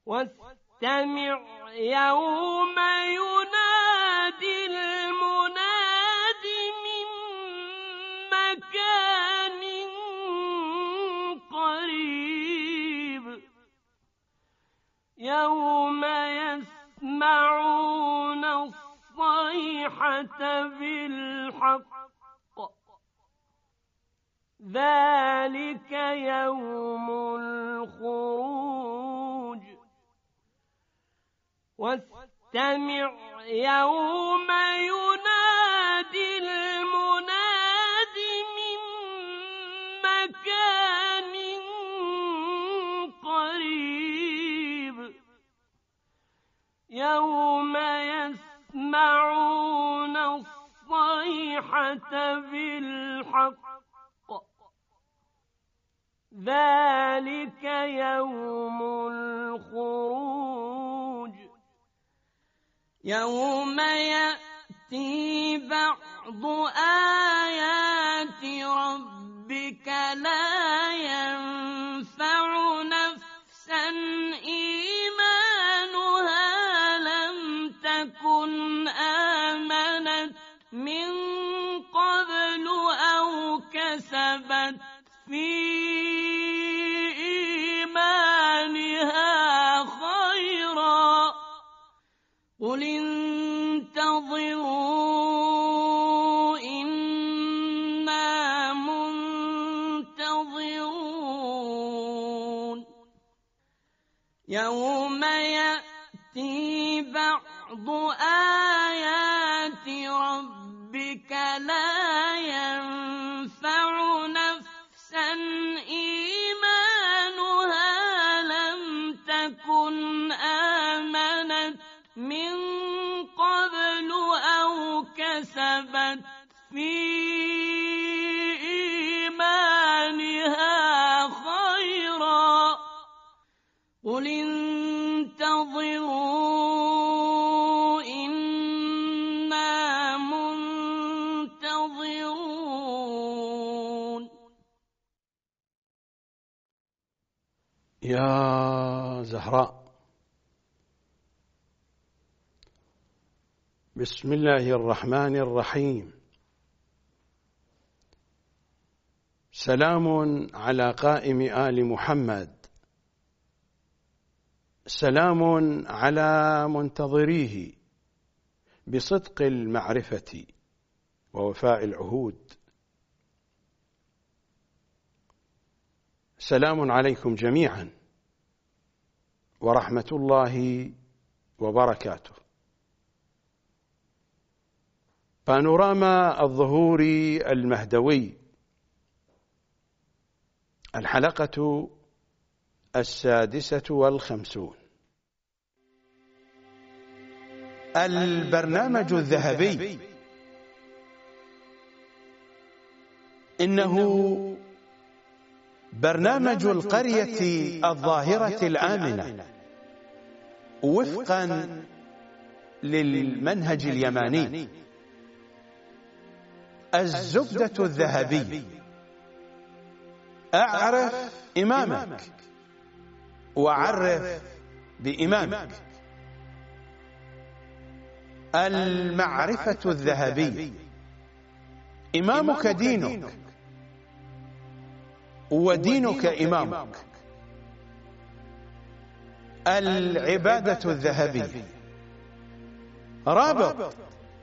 واستمع يوم ينادي المناد من مكان قريب يوم يسمعون الصيحة بالحق ذلك يوم الخروج واستمع يوم ينادي المناد من مكان قريب يوم يسمعون الصيحة بالحق ذلك يوم الخروج يوم يأتي بعض آيات ربك لا ينفع نفسا إيمانها لم تكن آمنت من قبل أو كسبت في قل انتظروا إنا منتظرون يوم يأتي بعض آيات ربك لا ينفع نفسا إيمانها لم تكن آمنت من قبل أو كسبت في إيمانها خيرا قل انتظروا إنا منتظرون. يا زهراء، بسم الله الرحمن الرحيم. سلام على قائم آل محمد، سلام على منتظريه بصدق المعرفة ووفاء العهود. سلام عليكم جميعا ورحمة الله وبركاته. بانوراما الظهور المهدوي، الحلقة 56. البرنامج الذهبي، إنه برنامج القرية الظاهرة الآمنة وفقا للمنهج اليماني. الزبدة الذهبي: أعرف إمامك وعرف بإمامك. المعرفة الذهبي: إمامك دينك ودينك إمامك. العبادة الذهبي: رابط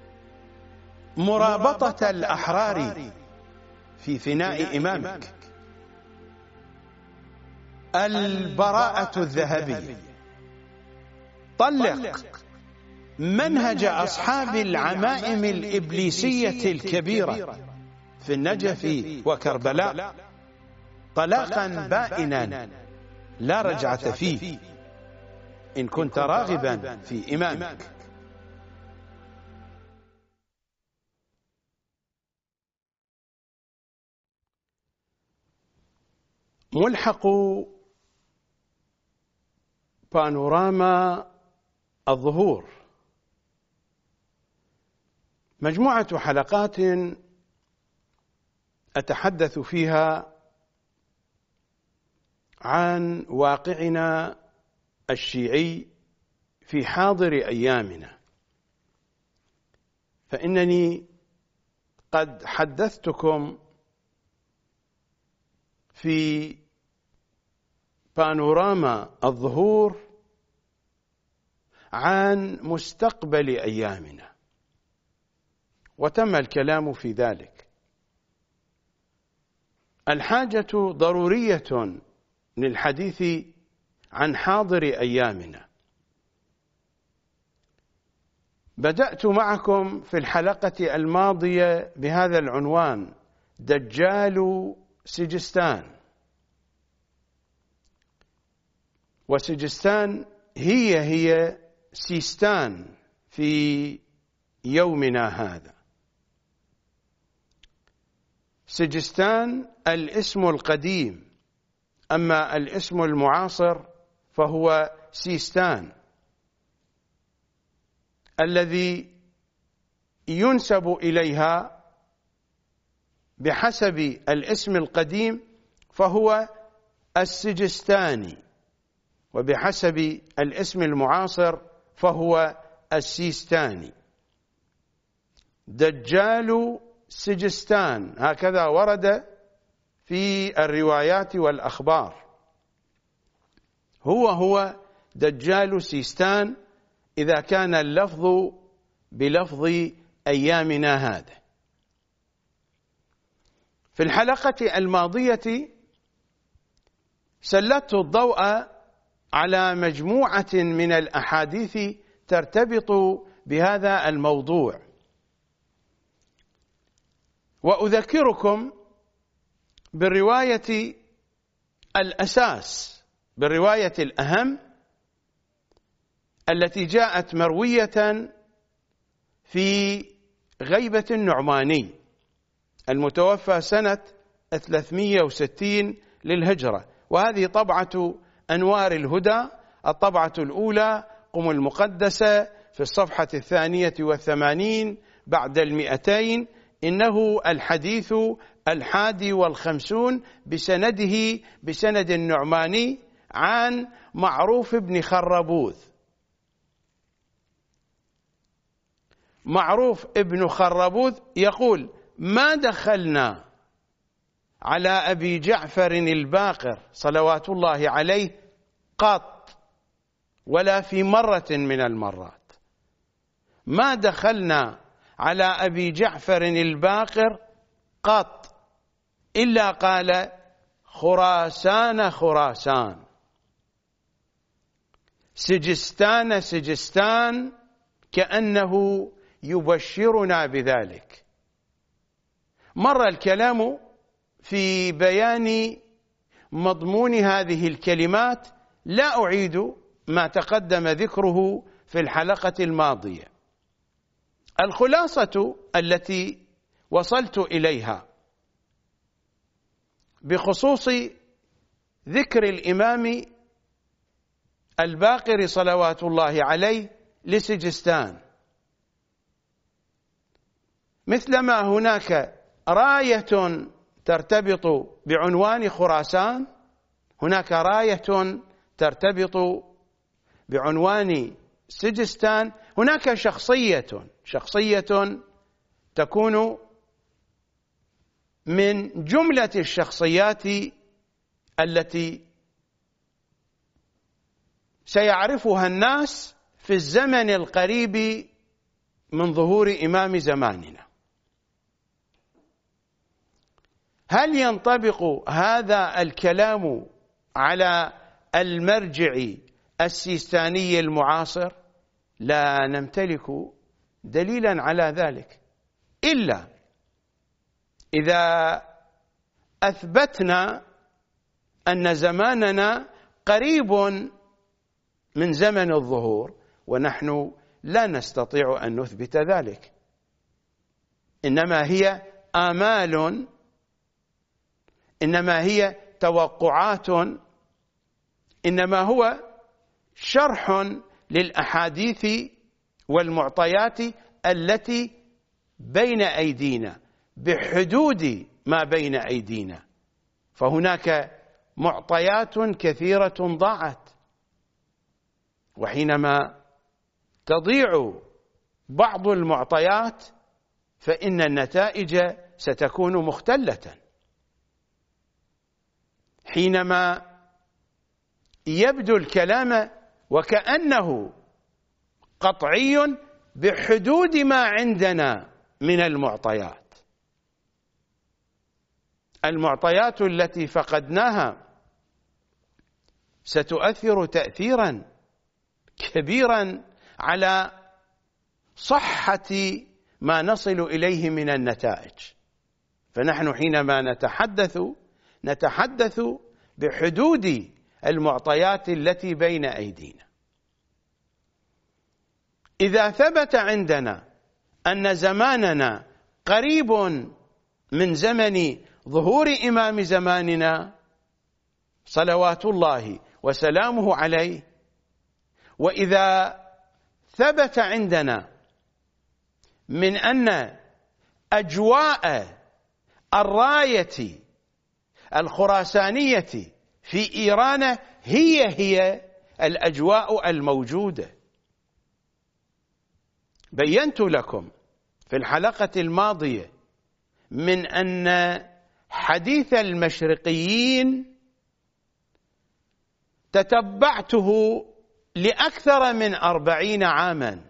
مرابطة الأحرار في فناء إمامك. البراءة الذهبي: طلق منهج أصحاب العمائم الإبليسية الكبيرة في النجف وكربلاء طلاقا بائنا لا رجعة فيه إن كنت راغبا في إمامك. ملحق بانوراما الظهور، مجموعة حلقات أتحدث فيها عن واقعنا الشيعي في حاضر أيامنا، فإنني قد حدثتكم في بانوراما الظهور عن مستقبل أيامنا، وتم الكلام في ذلك. الحاجة ضرورية للحديث عن حاضر أيامنا. بدأت معكم في الحلقة الماضية بهذا العنوان: دجال سجستان. وسجستان هي سيستان في يومنا هذا. سجستان الاسم القديم، أما الاسم المعاصر فهو سيستان، الذي ينسب إليها بحسب الاسم القديم فهو السجستاني، وبحسب الاسم المعاصر فهو السيستاني. دجال سجستان هكذا ورد في الروايات والأخبار. هو دجال سيستان إذا كان اللفظ بلفظ أيامنا هذا. في الحلقة الماضية سلطت الضوء على مجموعة من الأحاديث ترتبط بهذا الموضوع، وأذكركم بالرواية الأساس، بالرواية الأهم التي جاءت مروية في غيبة النعماني المتوفى سنة 360 للهجرة، وهذه طبعة أنوار الهدى، الطبعة الأولى، قم المقدسة، في الصفحة 82 بعد 200. إنه الحديث 51 بسند النعماني عن معروف بن خربوذ. معروف ابن خربوذ يقول: ما دخلنا على أبي جعفر الباقر صلوات الله عليه قط، ولا في مرة من المرات، ما دخلنا على أبي جعفر الباقر قط إلا قال: خراسان خراسان، سجستان سجستان، كأنه يبشرنا بذلك. مر الكلام في بيان مضمون هذه الكلمات، لا أعيد ما تقدم ذكره في الحلقة الماضية. الخلاصة التي وصلت إليها بخصوص ذكر الإمام الباقر صلوات الله عليه لسجستان، مثلما هناك راية ترتبط بعنوان خراسان، هناك راية ترتبط بعنوان سجستان، هناك شخصية تكون من جملة الشخصيات التي سيعرفها الناس في الزمن القريب من ظهور إمام زماننا. هل ينطبق هذا الكلام على المرجع السيستاني المعاصر؟ لا نمتلك دليلا على ذلك، إلا إذا أثبتنا أن زماننا قريب من زمن الظهور، ونحن لا نستطيع أن نثبت ذلك، إنما هي آمال، إنما هي توقعات، إنما هو شرح للأحاديث والمعطيات التي بين أيدينا، بحدود ما بين أيدينا. فهناك معطيات كثيرة ضاعت، وحينما تضيع بعض المعطيات فإن النتائج ستكون مختلة. حينما يبدو الكلام وكأنه قطعي بحدود ما عندنا من المعطيات، المعطيات التي فقدناها ستؤثر تأثيرا كبيرا على صحة ما نصل إليه من النتائج. فنحن حينما نتحدث بحدود المعطيات التي بين أيدينا. إذا ثبت عندنا أن زماننا قريب من زمن ظهور إمام زماننا صلوات الله وسلامه عليه، وإذا ثبت عندنا من أن أجواء الراية الخراسانية في إيران هي الأجواء الموجودة. بينت لكم في الحلقة الماضية من أن حديث المشرقيين تتبعته لأكثر من 40 عاما.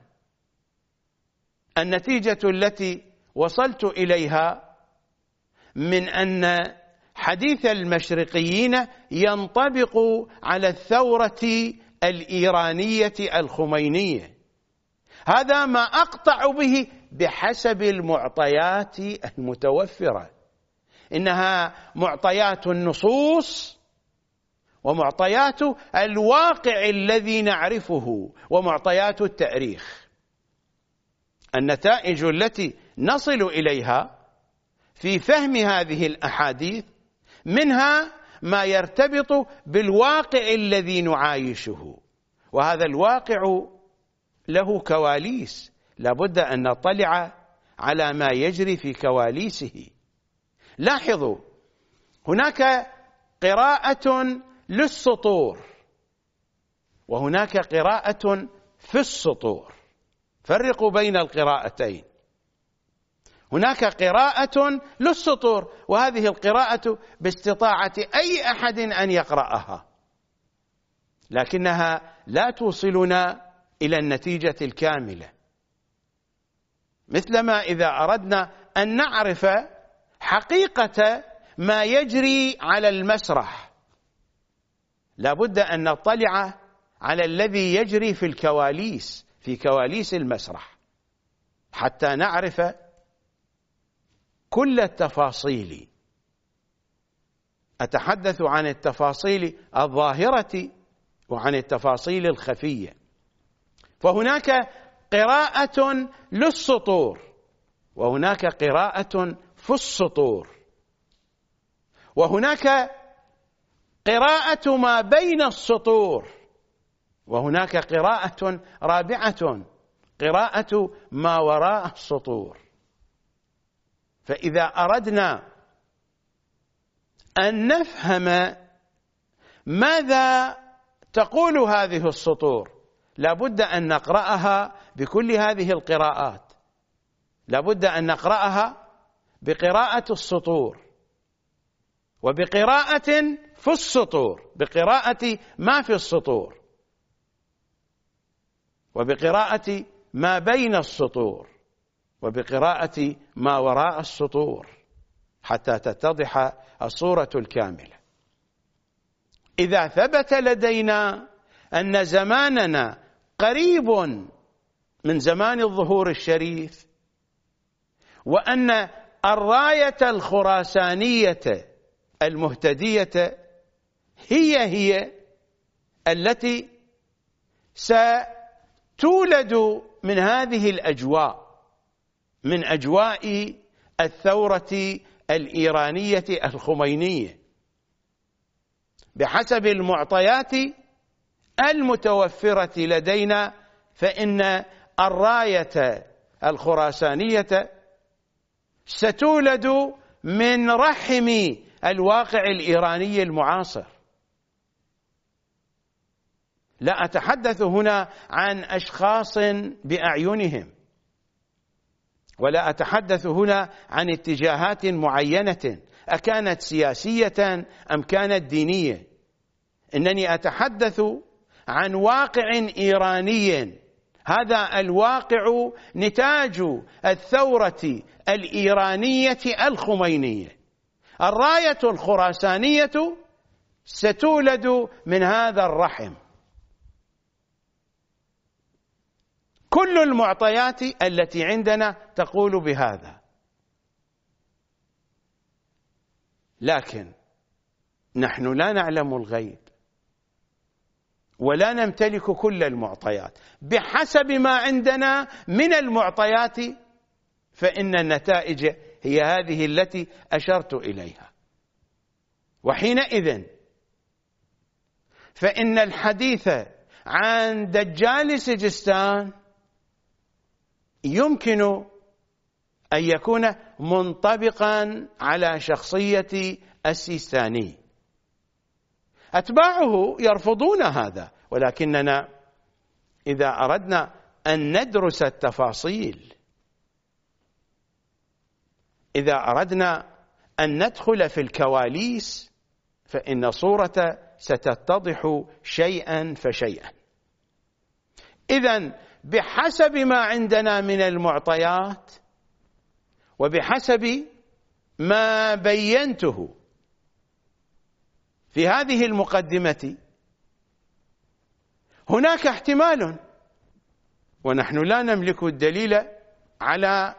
النتيجة التي وصلت إليها من أن حديث المشرقيين ينطبق على الثورة الإيرانية الخمينية. هذا ما أقطع به بحسب المعطيات المتوفرة، إنها معطيات النصوص ومعطيات الواقع الذي نعرفه ومعطيات التاريخ. النتائج التي نصل إليها في فهم هذه الأحاديث منها ما يرتبط بالواقع الذي نعايشه، وهذا الواقع له كواليس لابد أن نطلع على ما يجري في كواليسه. لاحظوا، هناك قراءة للسطور وهناك قراءة في السطور، فرقوا بين القراءتين. هناك قراءة للسطور، وهذه القراءة باستطاعة أي أحد أن يقرأها، لكنها لا توصلنا إلى النتيجة الكاملة. مثلما إذا أردنا أن نعرف حقيقة ما يجري على المسرح لابد أن نطلع على الذي يجري في الكواليس، في كواليس المسرح، حتى نعرف كل التفاصيل. أتحدث عن التفاصيل الظاهرة وعن التفاصيل الخفية. فهناك قراءة للسطور وهناك قراءة في السطور، وهناك قراءة ما بين السطور، وهناك قراءة رابعة، قراءة ما وراء السطور. فإذا أردنا أن نفهم ماذا تقول هذه السطور لابد أن نقرأها بكل هذه القراءات، لابد أن نقرأها بقراءة السطور وبقراءة في السطور، بقراءة ما في السطور وبقراءة ما بين السطور وبقراءة ما وراء السطور، حتى تتضح الصورة الكاملة. إذا ثبت لدينا أن زماننا قريب من زمان الظهور الشريف، وأن الراية الخراسانية المهتدية هي التي ستولد من هذه الأجواء، من أجواء الثورة الإيرانية الخمينية بحسب المعطيات المتوفرة لدينا، فإن الراية الخراسانية ستولد من رحم الواقع الإيراني المعاصر. لا أتحدث هنا عن أشخاص بأعينهم، ولا أتحدث هنا عن اتجاهات معينة أكانت سياسية أم كانت دينية، إنني أتحدث عن واقع إيراني. هذا الواقع نتاج الثورة الإيرانية الخمينية. الراية الخراسانية ستولد من هذا الرحم. كل المعطيات التي عندنا تقول بهذا، لكن نحن لا نعلم الغيب ولا نمتلك كل المعطيات. بحسب ما عندنا من المعطيات فإن النتائج هي هذه التي أشرت إليها. وحينئذ فإن الحديث عن دجال سجستان يمكن أن يكون منطبقا على شخصية السيستاني. أتباعه يرفضون هذا، ولكننا إذا أردنا أن ندرس التفاصيل، إذا أردنا أن ندخل في الكواليس، فإن صورة ستتضح شيئا فشيئا. إذن بحسب ما عندنا من المعطيات وبحسب ما بينته في هذه المقدمة، هناك احتمال، ونحن لا نملك الدليل على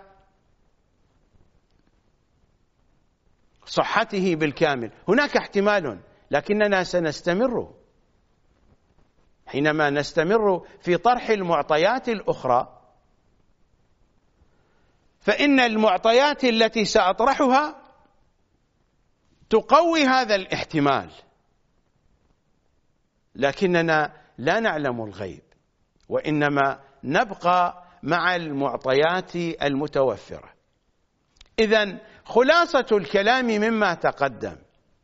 صحته بالكامل، هناك احتمال، لكننا سنستمر. حينما نستمر في طرح المعطيات الأخرى فإن المعطيات التي سأطرحها تقوي هذا الاحتمال، لكننا لا نعلم الغيب، وإنما نبقى مع المعطيات المتوفرة. إذن خلاصة الكلام مما تقدم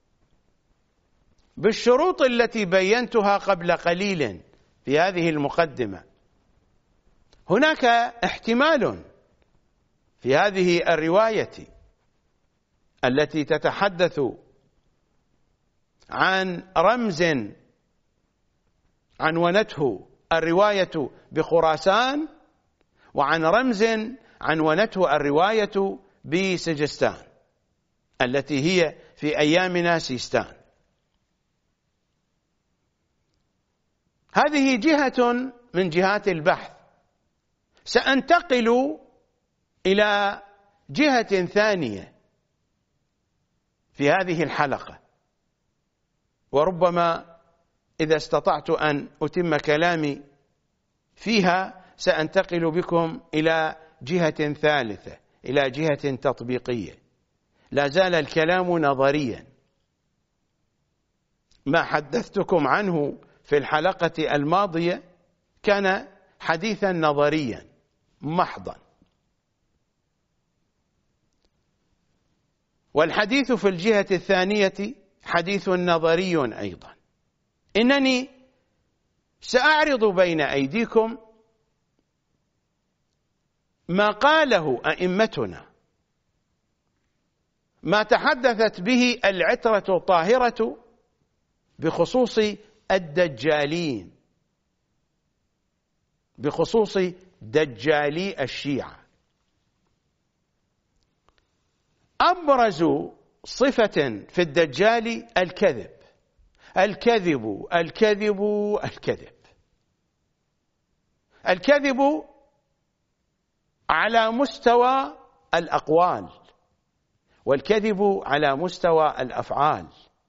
بالشروط التي بينتها قبل قليل في هذه المقدمة، هناك احتمال في هذه الرواية التي تتحدث عن رمز عنونته الرواية بخراسان، وعن رمز عنونته الرواية بسجستان التي هي في أيامنا سيستان. هذه جهة من جهات البحث. سأنتقل إلى جهة ثانية في هذه الحلقة، وربما إذا استطعت أن أتم كلامي فيها سأنتقل بكم إلى جهة ثالثة، إلى جهة تطبيقية. لا زال الكلام نظريا. ما حدثتكم عنه في الحلقة الماضية كان حديثا نظريا محضا، والحديث في الجهة الثانية حديث نظري أيضا. إنني سأعرض بين أيديكم ما قاله أئمتنا، ما تحدثت به العترة الطاهرة بخصوص الدجالين، بخصوص دجالي الشيعة. أبرز صفة في الدجال الكذب، الكذب الكذب الكذب. الكذب على مستوى الأقوال، والكذب على مستوى الأفعال.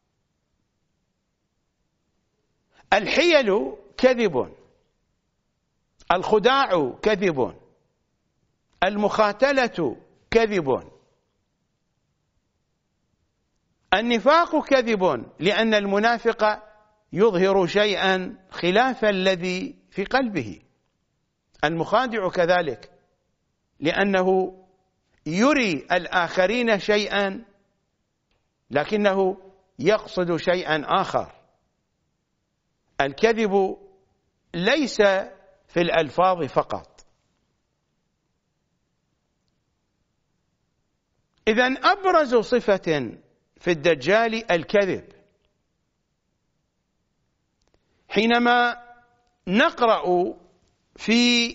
الحيل كذب، الخداع كذب، المخاتلة كذب، النفاق كذب، لأن المنافق يظهر شيئا خلاف الذي في قلبه. المخادع كذلك، لأنه يري الآخرين شيئا لكنه يقصد شيئا آخر. الكذب ليس في الألفاظ فقط. إذن أبرز صفة في الدجال الكذب. حينما نقرأ في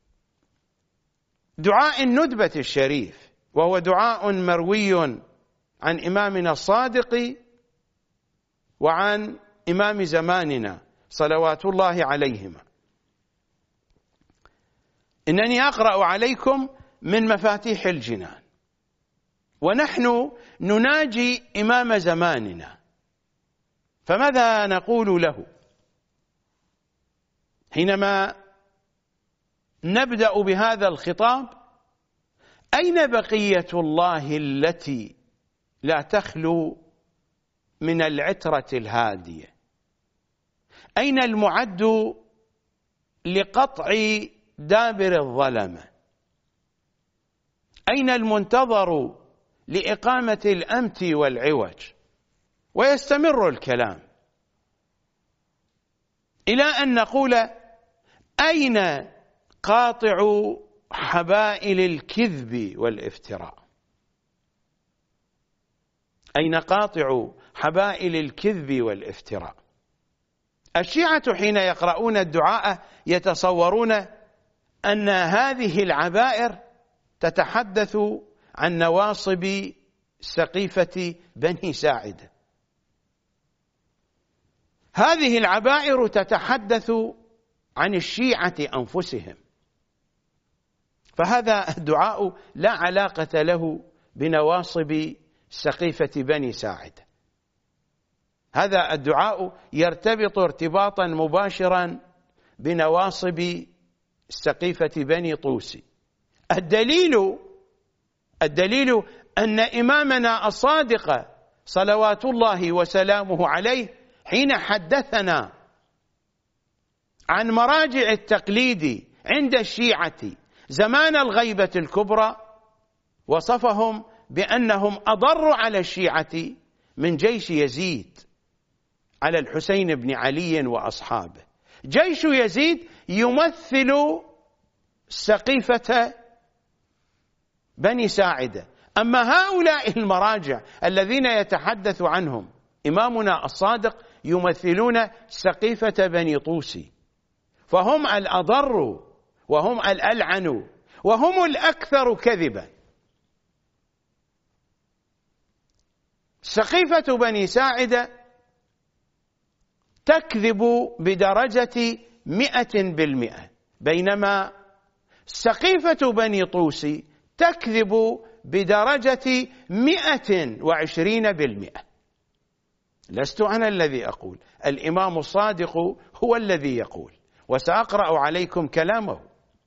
دعاء الندبة الشريف، وهو دعاء مروي عن إمامنا الصادق وعن إمام زماننا صلوات الله عليهما، إنني أقرأ عليكم من مفاتيح الجنان، ونحن نناجي إمام زماننا، فماذا نقول له حينما نبدأ بهذا الخطاب؟ أين بقية الله التي لا تخلو من العترة الهادية؟ أين المعد لقطع دابر الظلمة؟ أين المنتظر لإقامة الأمت والعوج؟ ويستمر الكلام إلى أن نقول: أين قاطع حبائل الكذب والافتراء؟ أين قاطع حبائل الكذب والافتراء؟ الشيعة حين يقرؤون الدعاء يتصورون أن هذه العبائر تتحدث عن نواصب سقيفة بني ساعدة. هذه العبائر تتحدث عن الشيعة أنفسهم، فهذا الدعاء لا علاقة له بنواصب سقيفة بني ساعدة. هذا الدعاء يرتبط ارتباطا مباشرا بنواصب سقيفة بني طوسي. الدليل أن إمامنا الصادق صلوات الله وسلامه عليه حين حدثنا عن مراجع التقليد عند الشيعة زمان الغيبة الكبرى وصفهم بأنهم أضر على الشيعة من جيش يزيد على الحسين بن علي وأصحابه. جيش يزيد يمثل سقيفة بني ساعدة، أما هؤلاء المراجع الذين يتحدث عنهم إمامنا الصادق يمثلون سقيفة بني طوسي، فهم الأضر وهم الألعن وهم الأكثر كذبا. سقيفة بني ساعدة تكذب بدرجة 100%، بينما سقيفة بني طوسي تكذب بدرجة 120%. لست أنا الذي أقول، الإمام الصادق هو الذي يقول، وسأقرأ عليكم كلامه.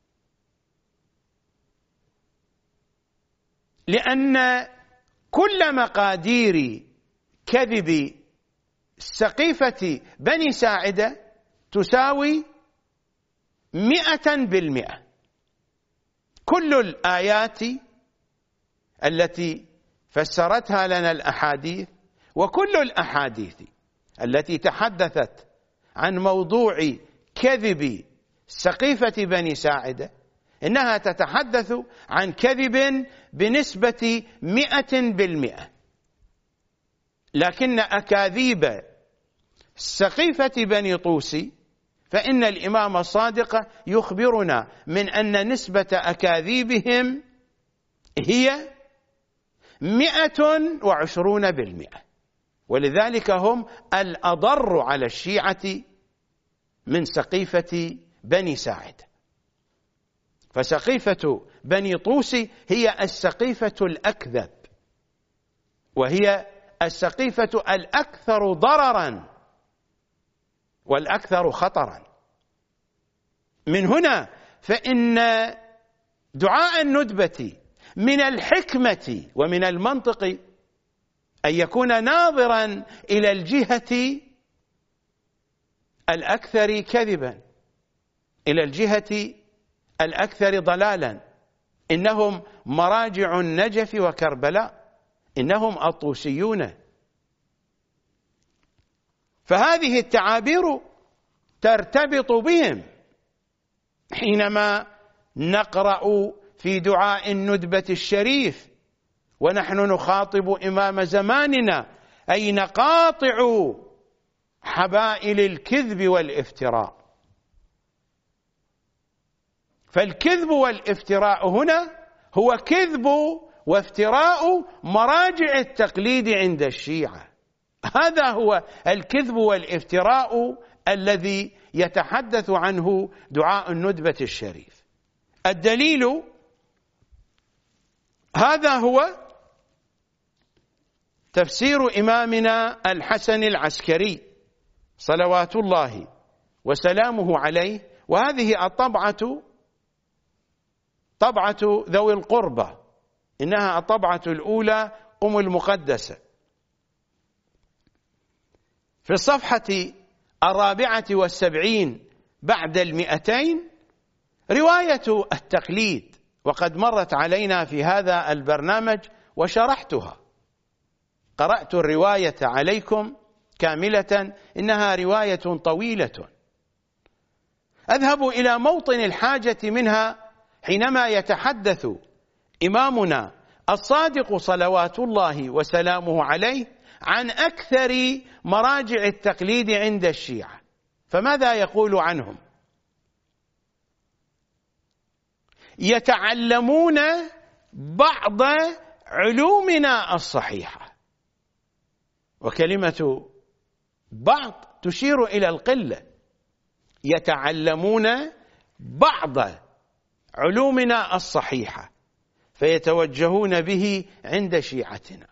لأن كل مقادير كذب سقيفة بني ساعدة تساوي 100%. كل الآيات التي فسرتها لنا الأحاديث، وكل الأحاديث التي تحدثت عن موضوع كذب سقيفة بني ساعدة، إنها تتحدث عن كذب بنسبة 100%. لكن أكاذيب سقيفة بني طوسي فإن الإمام الصادق يخبرنا من أن نسبة أكاذيبهم هي 120%، ولذلك هم الأضر على الشيعة من سقيفة بني ساعدة. فسقيفة بني طوسي هي السقيفة الأكذب، وهي السقيفة الأكثر ضررا والأكثر خطرا. من هنا فإن دعاء الندبة من الحكمة ومن المنطق أن يكون ناظرا إلى الجهة الأكثر كذبا، إلى الجهة الأكثر ضلالا. إنهم مراجع النجف وكربلاء، إنهم الطوسيون. فهذه التعابير ترتبط بهم حينما نقرأ في دعاء الندبة الشريف ونحن نخاطب إمام زماننا أي نقاطع حبائل الكذب والافتراء. فالكذب والافتراء هنا هو كذب وافتراء مراجع التقليد عند الشيعة. هذا هو الكذب والافتراء الذي يتحدث عنه دعاء الندبة الشريف. الدليل هذا هو تفسير إمامنا الحسن العسكري صلوات الله وسلامه عليه، وهذه الطبعة طبعة ذوي القربى، إنها الطبعة الأولى أم المقدسة. في الصفحة 74 بعد 200 رواية التقليد، وقد مرت علينا في هذا البرنامج وشرحتها، قرأت الرواية عليكم كاملة، إنها رواية طويلة. أذهب إلى موطن الحاجة منها حينما يتحدث إمامنا الصادق صلوات الله وسلامه عليه عن أكثر مراجع التقليد عند الشيعة. فماذا يقول عنهم؟ يتعلمون بعض علومنا الصحيحة، وكلمة بعض تشير إلى القلة. يتعلمون بعض علومنا الصحيحة فيتوجهون به عند شيعتنا،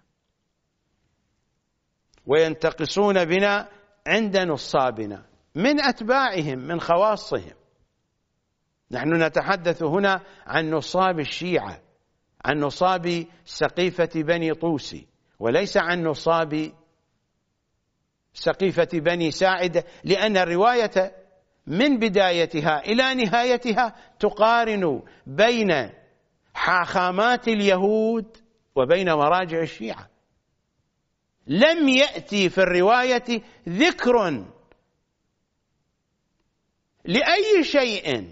وينتقصون بنا عند نصابنا من أتباعهم من خواصهم. نحن نتحدث هنا عن نصاب الشيعة، عن نصاب سقيفة بني طوسي، وليس عن نصاب سقيفة بني ساعدة، لأن الرواية من بدايتها إلى نهايتها تقارن بين حاخامات اليهود وبين مراجع الشيعة. لم يأتي في الرواية ذكر لأي شيء،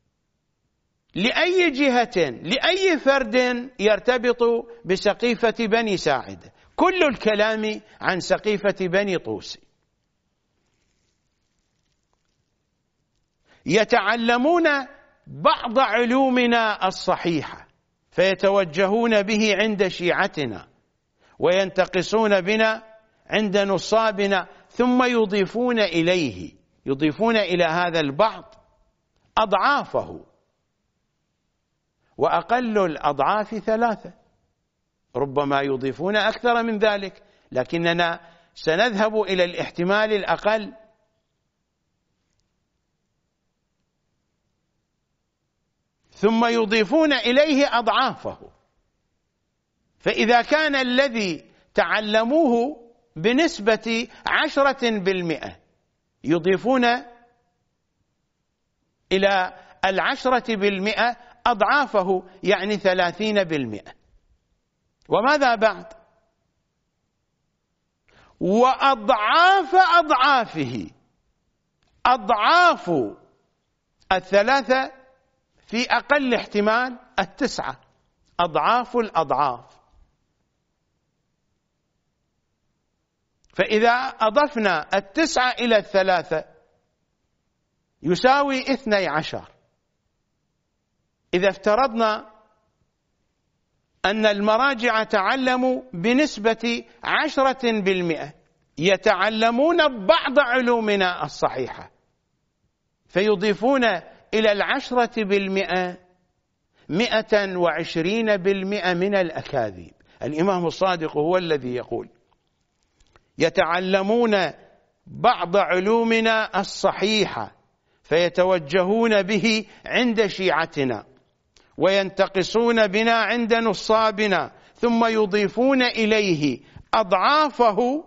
لأي جهة، لأي فرد يرتبط بسقيفة بني ساعدة. كل الكلام عن سقيفة بني طوسي. يتعلمون بعض علومنا الصحيحة فيتوجهون به عند شيعتنا، وينتقصون بنا عند نصابنا، ثم يضيفون إلى هذا البعض أضعافه، وأقل الأضعاف 3، ربما يضيفون أكثر من ذلك، لكننا سنذهب إلى الاحتمال الأقل. ثم يضيفون إليه أضعافه. فإذا كان الذي تعلموه بنسبة 10% يضيفون إلى 10% أضعافه، يعني 30%. وماذا بعد؟ وأضعاف أضعافه، أضعاف 3 في أقل احتمال 9، أضعاف الأضعاف. فإذا أضفنا 9 إلى 3 يساوي 12. إذا افترضنا أن المراجع تعلموا بنسبة 10%، يتعلمون بعض علومنا الصحيحة فيضيفون إلى 10% 120% من الأكاذيب. الإمام الصادق هو الذي يقول: يتعلمون بعض علومنا الصحيحة فيتوجهون به عند شيعتنا، وينتقصون بنا عند نصابنا، ثم يضيفون إليه أضعافه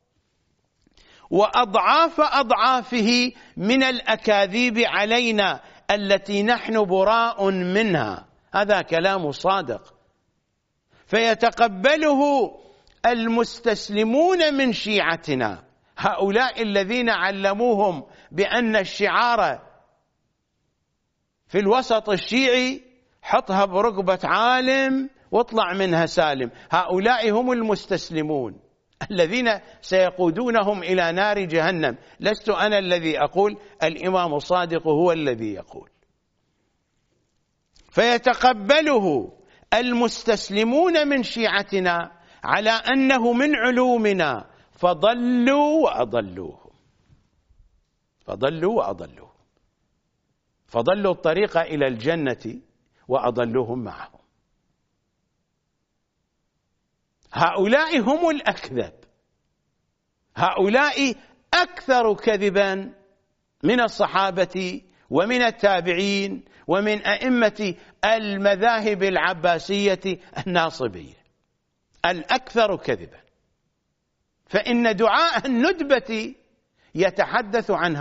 وأضعاف أضعافه من الأكاذيب علينا التي نحن براء منها. هذا كلام صادق. فيتقبله المستسلمون من شيعتنا، هؤلاء الذين علموهم بأن الشعار في الوسط الشيعي حطها بركبة عالم واطلع منها سالم. هؤلاء هم المستسلمون الذين سيقودونهم إلى نار جهنم. لست أنا الذي أقول، الإمام الصادق هو الذي يقول. فيتقبله المستسلمون من شيعتنا على أنه من علومنا، فضلوا وأضلوهم، فضلوا وأضلوهم، فضلوا الطريق إلى الجنة وأضلوهم معهم. هؤلاء هم الأكذب، هؤلاء أكثر كذبا من الصحابة ومن التابعين ومن أئمة المذاهب العباسية الناصبية، الأكثر كذبا. فإن دعاء الندبة يتحدث عن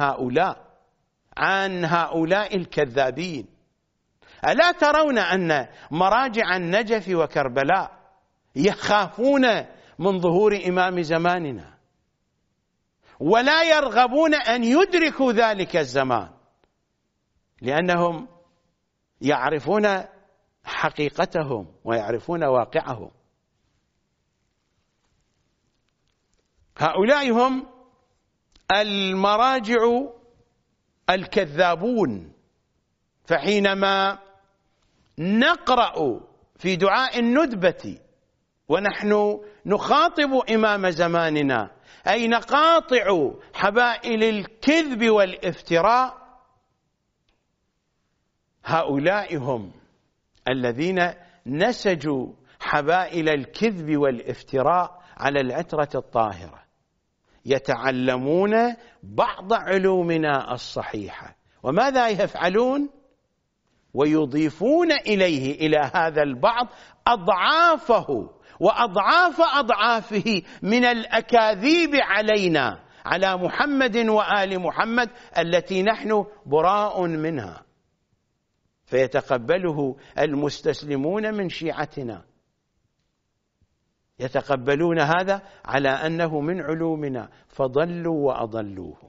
هؤلاء الكذابين. ألا ترون أن مراجع النجف وكربلاء يخافون من ظهور إمام زماننا، ولا يرغبون أن يدركوا ذلك الزمان، لأنهم يعرفون حقيقتهم ويعرفون واقعهم. هؤلاء هم المراجع الكذابون. فحينما نقرأ في دعاء الندبة ونحن نخاطب إمام زماننا، أي نقاطع حبائل الكذب والافتراء، هؤلاء هم الذين نسجوا حبائل الكذب والافتراء على العترة الطاهرة، يتعلمون بعض علومنا الصحيحة، وماذا يفعلون؟ ويضيفون إلى هذا البعض أضعافه وأضعاف أضعافه من الأكاذيب علينا، على محمد وآل محمد التي نحن براء منها. فيتقبله المستسلمون من شيعتنا، يتقبلون هذا على أنه من علومنا، فضلوا وأضلوهم.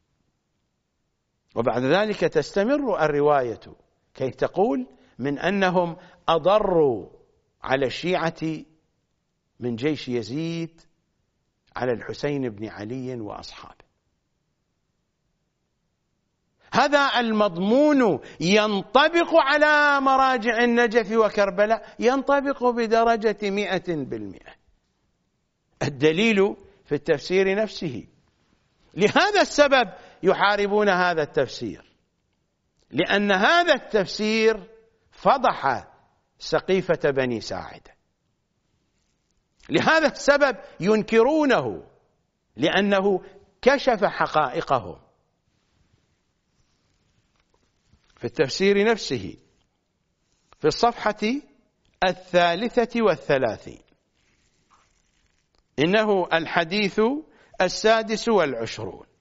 وبعد ذلك تستمر الرواية كي تقول من أنهم أضروا على الشيعة من جيش يزيد على الحسين بن علي وأصحابه. هذا المضمون ينطبق على مراجع النجف وكربلاء، ينطبق بدرجة 100%. الدليل في التفسير نفسه. لهذا السبب يحاربون هذا التفسير، لأن هذا التفسير فضح سقيفة بني ساعدة. لهذا السبب ينكرونه، لأنه كشف حقائقهم. في التفسير نفسه في الصفحة 33 إنه الحديث 26.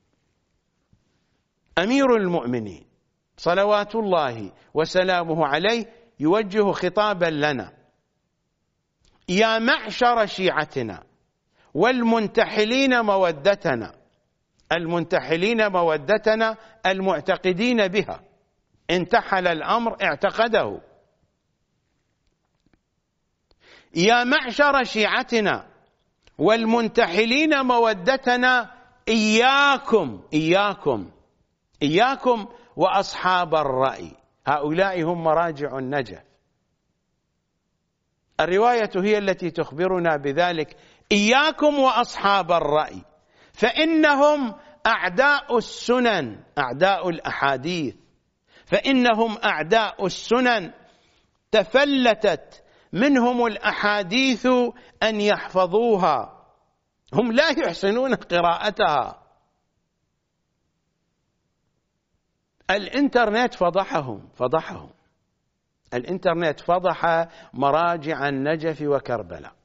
أمير المؤمنين صلوات الله وسلامه عليه يوجه خطابا لنا: يا معشر شيعتنا والمنتحلين مودتنا، المنتحلين مودتنا المعتقدين بها، انتحل الأمر اعتقده. يا معشر شيعتنا والمنتحلين مودتنا، إياكم وأصحاب الرأي. هؤلاء هم مراجع النجف. الرواية هي التي تخبرنا بذلك: إياكم وأصحاب الرأي، فإنهم أعداء السنن، أعداء الأحاديث، فإنهم أعداء السنن، تفلتت منهم الأحاديث أن يحفظوها، هم لا يحسنون قراءتها. الإنترنت فضحهم. الإنترنت فضح مراجع النجف وكربلاء.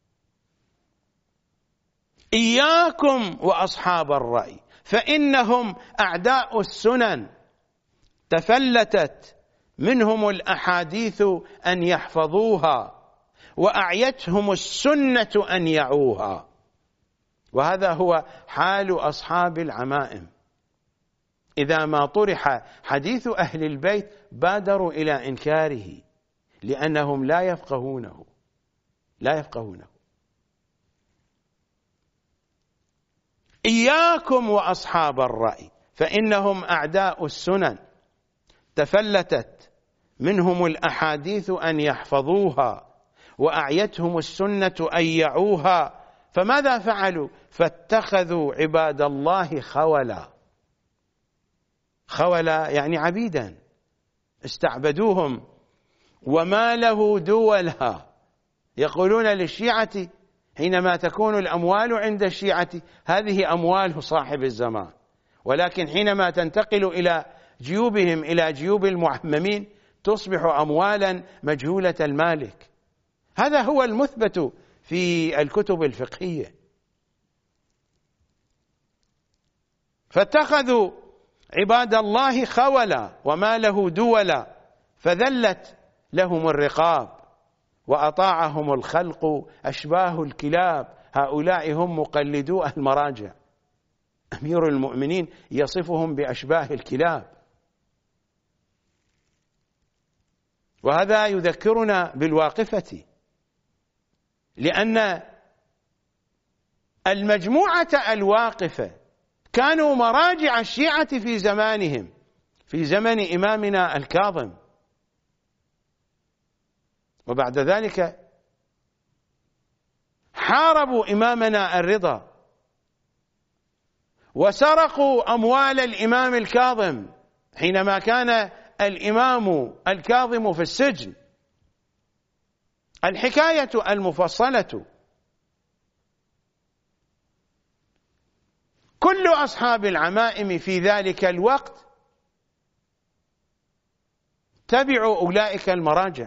إياكم وأصحاب الرأي، فإنهم أعداء السنن، تفلتت منهم الأحاديث أن يحفظوها، وأعيتهم السنة أن يعوها. وهذا هو حال أصحاب العمائم. إذا ما طرح حديث أهل البيت بادروا إلى إنكاره لأنهم لا يفقهونه. إياكم وأصحاب الرأي فإنهم أعداء السنن، تفلتت منهم الأحاديث أن يحفظوها، وأعيتهم السنة أن يعوها، فماذا فعلوا؟ فاتخذوا عباد الله خولا يعني عبيدا، استعبدوهم. وما له دولها، يقولون للشيعة حينما تكون الأموال عند الشيعة هذه أموال صاحب الزمان، ولكن حينما تنتقل إلى جيوبهم إلى جيوب المعممين تصبح أموالا مجهولة المالك. هذا هو المثبت في الكتب الفقهية. فاتخذوا عباد الله خولا وما له دولا، فذلت لهم الرقاب وأطاعهم الخلق أشباه الكلاب، هؤلاء هم مقلدو المراجع. أمير المؤمنين يصفهم بأشباه الكلاب. وهذا يذكرنا بالواقفة، لأن المجموعة الواقفة كانوا مراجع الشيعة في زمانهم، في زمن إمامنا الكاظم، وبعد ذلك حاربوا إمامنا الرضا وسرقوا أموال الإمام الكاظم حينما كان الإمام الكاظم في السجن. الحكاية المفصلة. كل أصحاب العمائم في ذلك الوقت تبعوا أولئك المراجع،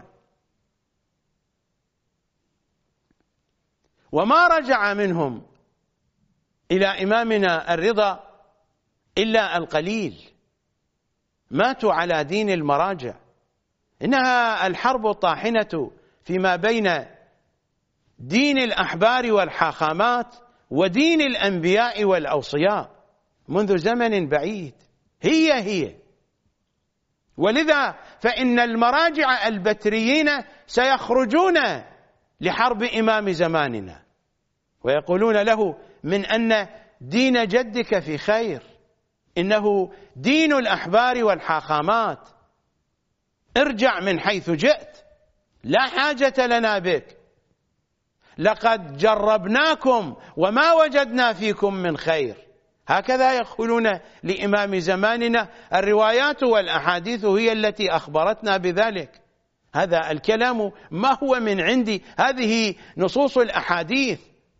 وما رجع منهم إلى إمامنا الرضا إلا القليل، ماتوا على دين المراجع. إنها الحرب الطاحنة فيما بين دين الأحبار والحاخامات ودين الأنبياء والأوصياء منذ زمن بعيد، هي. ولذا فإن المراجع البتريين سيخرجون لحرب إمام زماننا ويقولون له: من أن دين جدك في خير، إنه دين الأحبار والحاخامات، ارجع من حيث جئت، لا حاجة لنا بك، لقد جربناكم وما وجدنا فيكم من خير. هكذا يقولون لإمام زماننا. الروايات والأحاديث هي التي أخبرتنا بذلك. هذا الكلام ما هو من عندي، هذه نصوص الأحاديث.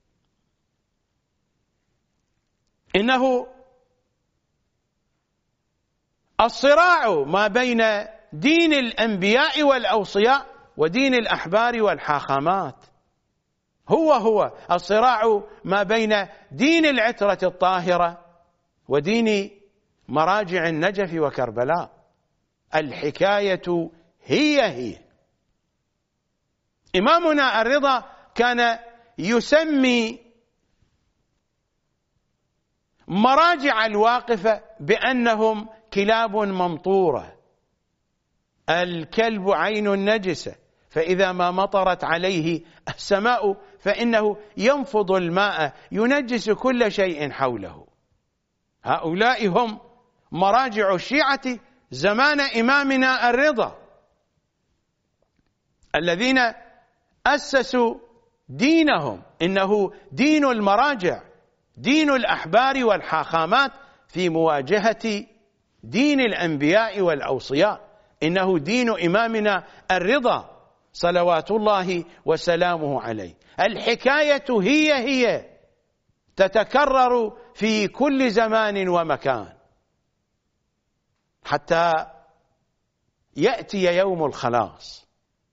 إنه الصراع ما بين دين الأنبياء والأوصياء ودين الأحبار والحاخامات، هو الصراع ما بين دين العترة الطاهرة ودين مراجع النجف وكربلاء. الحكاية هي. إمامنا الرضا كان يسمي مراجع الواقفة بأنهم كلاب ممطورة. الكلب عين نجسة، فإذا ما مطرت عليه السماء فإنه ينفض الماء ينجس كل شيء حوله. هؤلاء هم مراجع الشيعة زمان إمامنا الرضا، الذين أسسوا دينهم. إنه دين المراجع، دين الأحبار والحاخامات في مواجهة دين الأنبياء والأوصياء. إنه دين إمامنا الرضا صلوات الله وسلامه عليه. الحكاية هي تتكرر في كل زمان ومكان حتى يأتي يوم الخلاص.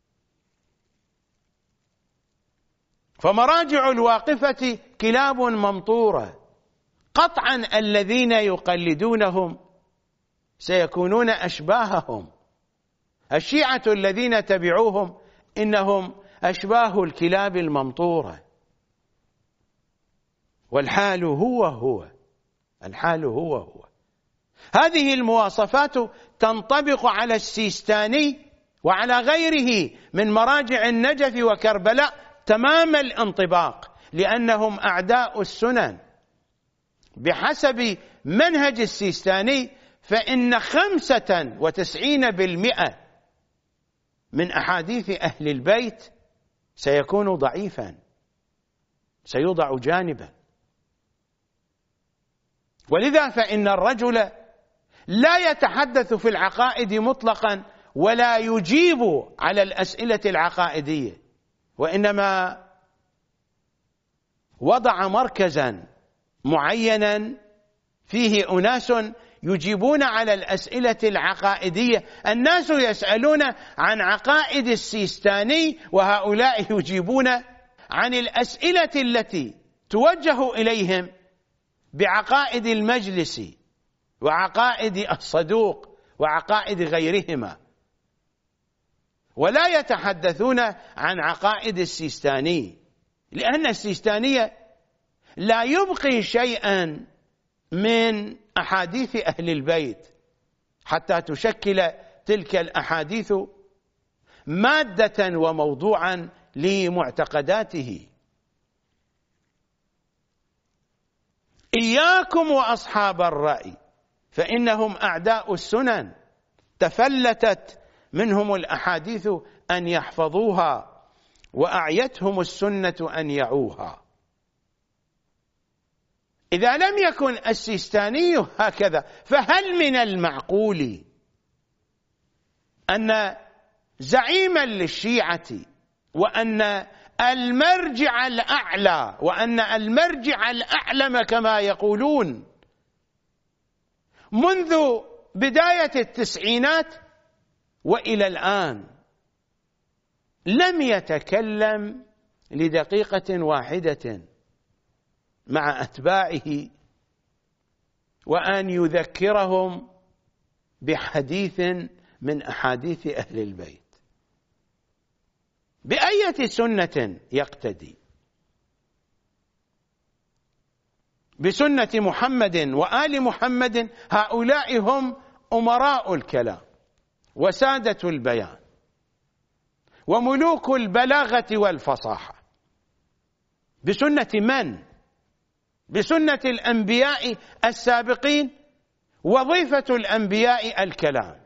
فمراجع الواقفة كلاب ممطورة قطعا. الذين يقلدونهم سيكونون أشباههم. الشيعة الذين تبعوهم إنهم أشباه الكلاب الممطورة. والحال هو. هذه المواصفات تنطبق على السيستاني وعلى غيره من مراجع النجف وكربلاء تمام الانطباق، لأنهم أعداء السنن. بحسب منهج السيستاني فإن 95% من أحاديث أهل البيت سيكون ضعيفا، سيوضع جانبا. ولذا فإن الرجل لا يتحدث في العقائد مطلقا ولا يجيب على الأسئلة العقائدية، وإنما وضع مركزا معينا فيه أناس يجيبون على الأسئلة العقائدية. الناس يسألون عن عقائد السيستاني وهؤلاء يجيبون عن الأسئلة التي توجه إليهم بعقائد المجلس وعقائد الصدوق وعقائد غيرهما، ولا يتحدثون عن عقائد السيستاني، لأن السيستانية لا يبقي شيئا من أحاديث أهل البيت حتى تشكل تلك الأحاديث مادة وموضوعا لمعتقداته. إياكم وأصحاب الرأي فإنهم أعداء السنن، تفلتت منهم الأحاديث أن يحفظوها وأعيتهم السنة أن يعوها. إذا لم يكن السيستاني هكذا، فهل من المعقول أن زعيما للشيعة وأن المرجع الأعلى وأن المرجع الأعلم كما يقولون منذ بداية التسعينات وإلى الآن لم يتكلم لدقيقة واحدة مع أتباعه وأن يذكرهم بحديث من أحاديث أهل البيت؟ بأية سنة يقتدي؟ بسنة محمد وآل محمد، هؤلاء هم أمراء الكلام وسادة البيان وملوك البلاغة والفصاحة. بسنة من؟ بسنة الأنبياء السابقين. وظيفة الأنبياء الكلام.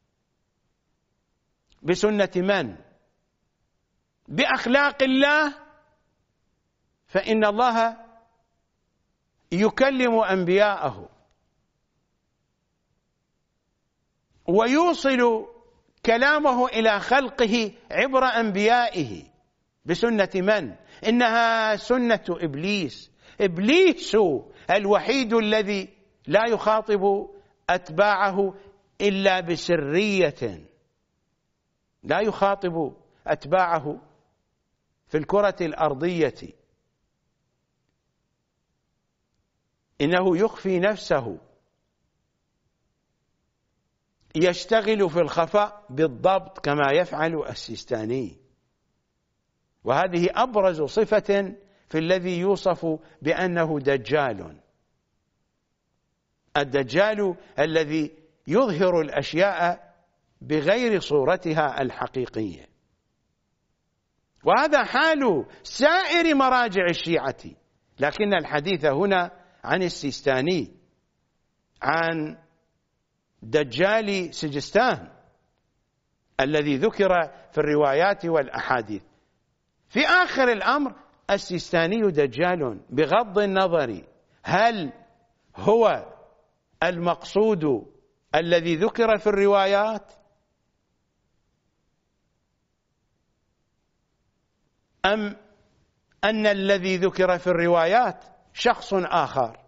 بسنة من؟ بأخلاق الله، فإن الله يكلم أنبياءه ويوصل كلامه إلى خلقه عبر أنبيائه. بسنة من؟ إنها سنة إبليس. إبليس الوحيد الذي لا يخاطب أتباعه إلا بسرية، لا يخاطب أتباعه في الكرة الأرضية، إنه يخفي نفسه، يشتغل في الخفاء بالضبط كما يفعل السيستاني. وهذه أبرز صفة في الذي يوصف بأنه دجال. الدجال الذي يظهر الأشياء بغير صورتها الحقيقية. وهذا حال سائر مراجع الشيعة، لكن الحديث هنا عن السيستاني، عن دجال سجستان الذي ذكر في الروايات والأحاديث. في آخر الأمر السيستاني دجال، بغض النظر هل هو المقصود الذي ذكر في الروايات أم أن الذي ذكر في الروايات شخص آخر.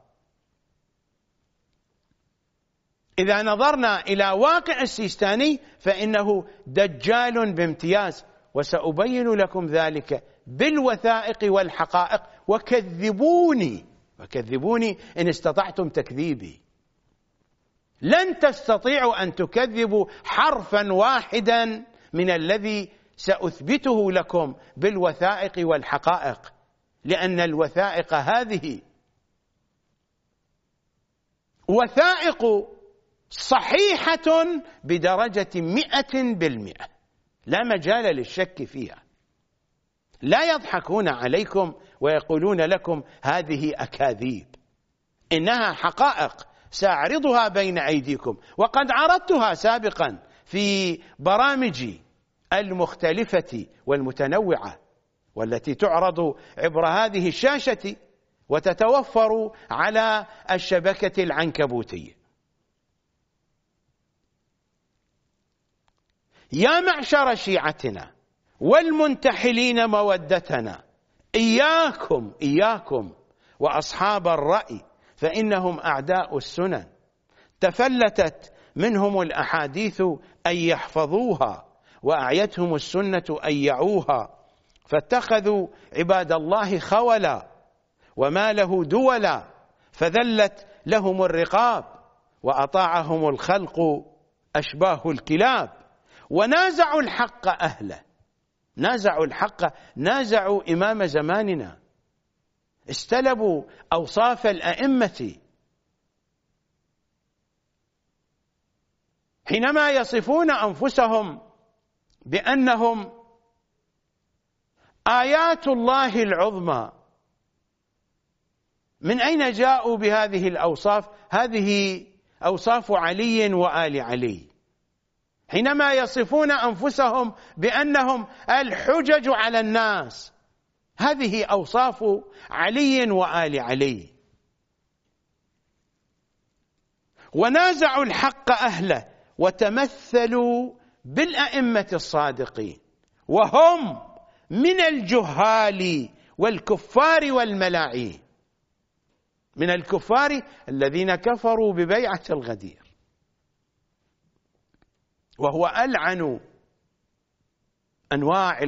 إذا نظرنا إلى واقع السيستاني فإنه دجال بامتياز، وسأبين لكم ذلك بالوثائق والحقائق، وكذبوني إن استطعتم تكذيبي. لن تستطيعوا أن تكذبوا حرفا واحدا من الذي سأثبته لكم بالوثائق والحقائق، لأن الوثائق هذه وثائق صحيحة بدرجة 100%، لا مجال للشك فيها. لا يضحكون عليكم ويقولون لكم هذه أكاذيب، إنها حقائق سأعرضها بين أيديكم، وقد عرضتها سابقا في برامجي المختلفة والمتنوعة والتي تعرض عبر هذه الشاشة وتتوفر على الشبكة العنكبوتية. يا معشر شيعتنا والمنتحلين مودتنا، إياكم وأصحاب الرأي، فإنهم أعداء السنن، تفلتت منهم الأحاديث أن يحفظوها، وأعيتهم السنة أن يعوها، فاتخذوا عباد الله خولا وماله دولا، فذلت لهم الرقاب وأطاعهم الخلق أشباه الكلاب، ونازعوا الحق أهله، نازعوا إمام زماننا، استلبوا أوصاف الأئمة. حينما يصفون أنفسهم بأنهم آيات الله العظمى، من أين جاءوا بهذه الأوصاف؟ هذه أوصاف علي وآل علي. حينما يصفون أنفسهم بأنهم الحجج على الناس، هذه أوصاف علي وآل علي. ونازعوا الحق أهله وتمثلوا بالأئمة الصادقين، وهم من الجهال والكفار والملاعين، من الكفار الذين كفروا ببيعة الغدير، وهو ألعن أنواع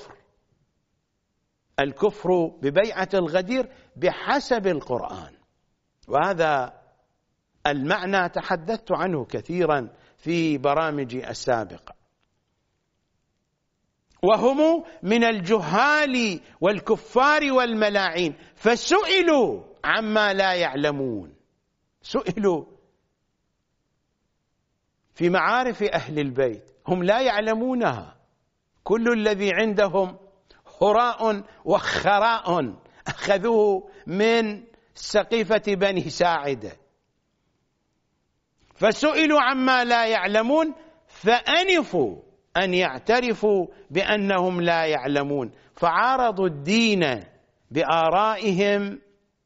الكفر ببيعة الغدير بحسب القرآن، وهذا المعنى تحدثت عنه كثيرا في برامجي السابقة. وهم من الجهال والكفار والملاعين، فسئلوا عما لا يعلمون، سئلوا في معارف أهل البيت هم لا يعلمونها، كل الذي عندهم هراء وخراء أخذوه من سقيفة بني ساعدة، فسئلوا عما لا يعلمون فأنفوا أن يعترفوا بأنهم لا يعلمون، فعارضوا الدين بآرائهم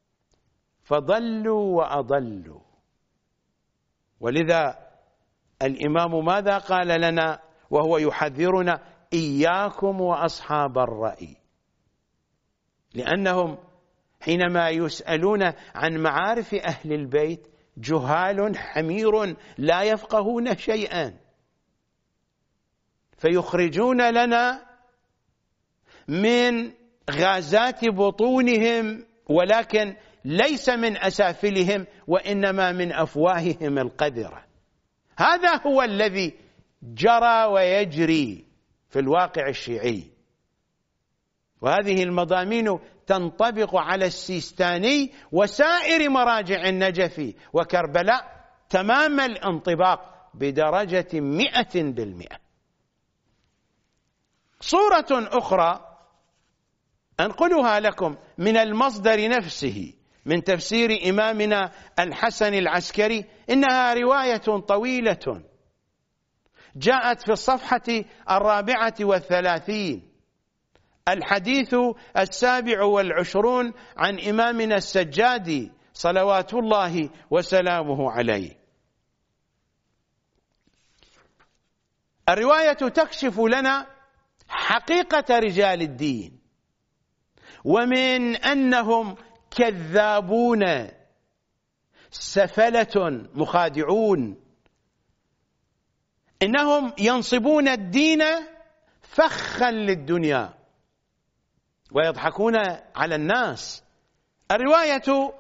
فضلوا وأضلوا. ولذا الإمام ماذا قال لنا وهو يحذرنا؟ إياكم وأصحاب الرأي، لأنهم حينما يسألون عن معارف أهل البيت جهال حمير لا يفقهون شيئا، فيخرجون لنا من غازات بطونهم، ولكن ليس من أسافلهم وإنما من أفواههم القذرة. هذا هو الذي جرى ويجري في الواقع الشيعي، وهذه المضامين تنطبق على السيستاني وسائر مراجع النجف وكربلاء تمام الانطباق بدرجة 100%. صورة أخرى أنقلها لكم من المصدر نفسه من تفسير إمامنا الحسن العسكري، إنها رواية طويلة جاءت في الصفحة 34، الحديث 27 عن إمامنا السجادي صلوات الله وسلامه عليه. الرواية تكشف لنا حقيقة رجال الدين، ومن أنهم كذابون سفلة مخادعون، إنهم ينصبون الدين فخا للدنيا ويضحكون على الناس. الرواية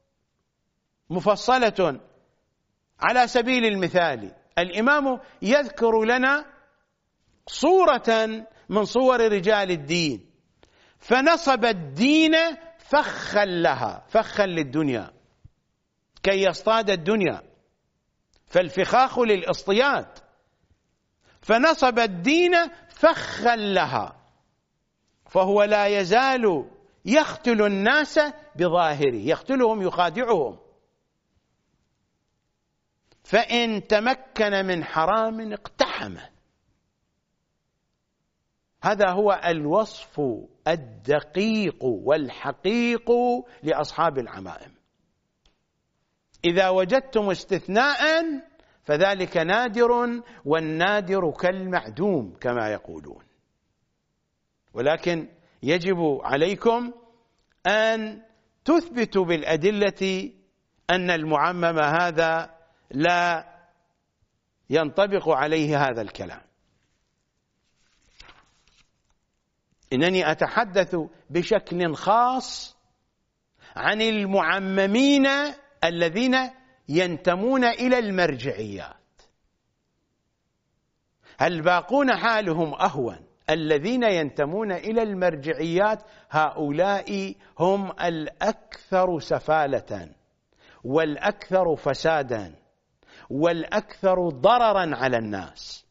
مفصلة. على سبيل المثال الإمام يذكر لنا صورة من صور رجال الدين، فنصب الدين فخا لها، فخا للدنيا كي يصطاد الدنيا، فالفخاخ للاصطياد، فنصب الدين فخا لها، فهو لا يزال يقتل الناس بظاهره، يقتلهم يخادعهم، فإن تمكن من حرام اقتحمه. هذا هو الوصف الدقيق والحقيق لأصحاب العمائم. إذا وجدتم استثناء فذلك نادر، والنادر كالمعدوم كما يقولون. ولكن يجب عليكم أن تثبتوا بالأدلة أن المعمم هذا لا ينطبق عليه هذا الكلام. إنني أتحدث بشكل خاص عن المعممين الذين ينتمون إلى المرجعيات. الباقون حالهم أهون، الذين ينتمون إلى المرجعيات هؤلاء هم الأكثر سفالة والأكثر فسادا والأكثر ضررا على الناس.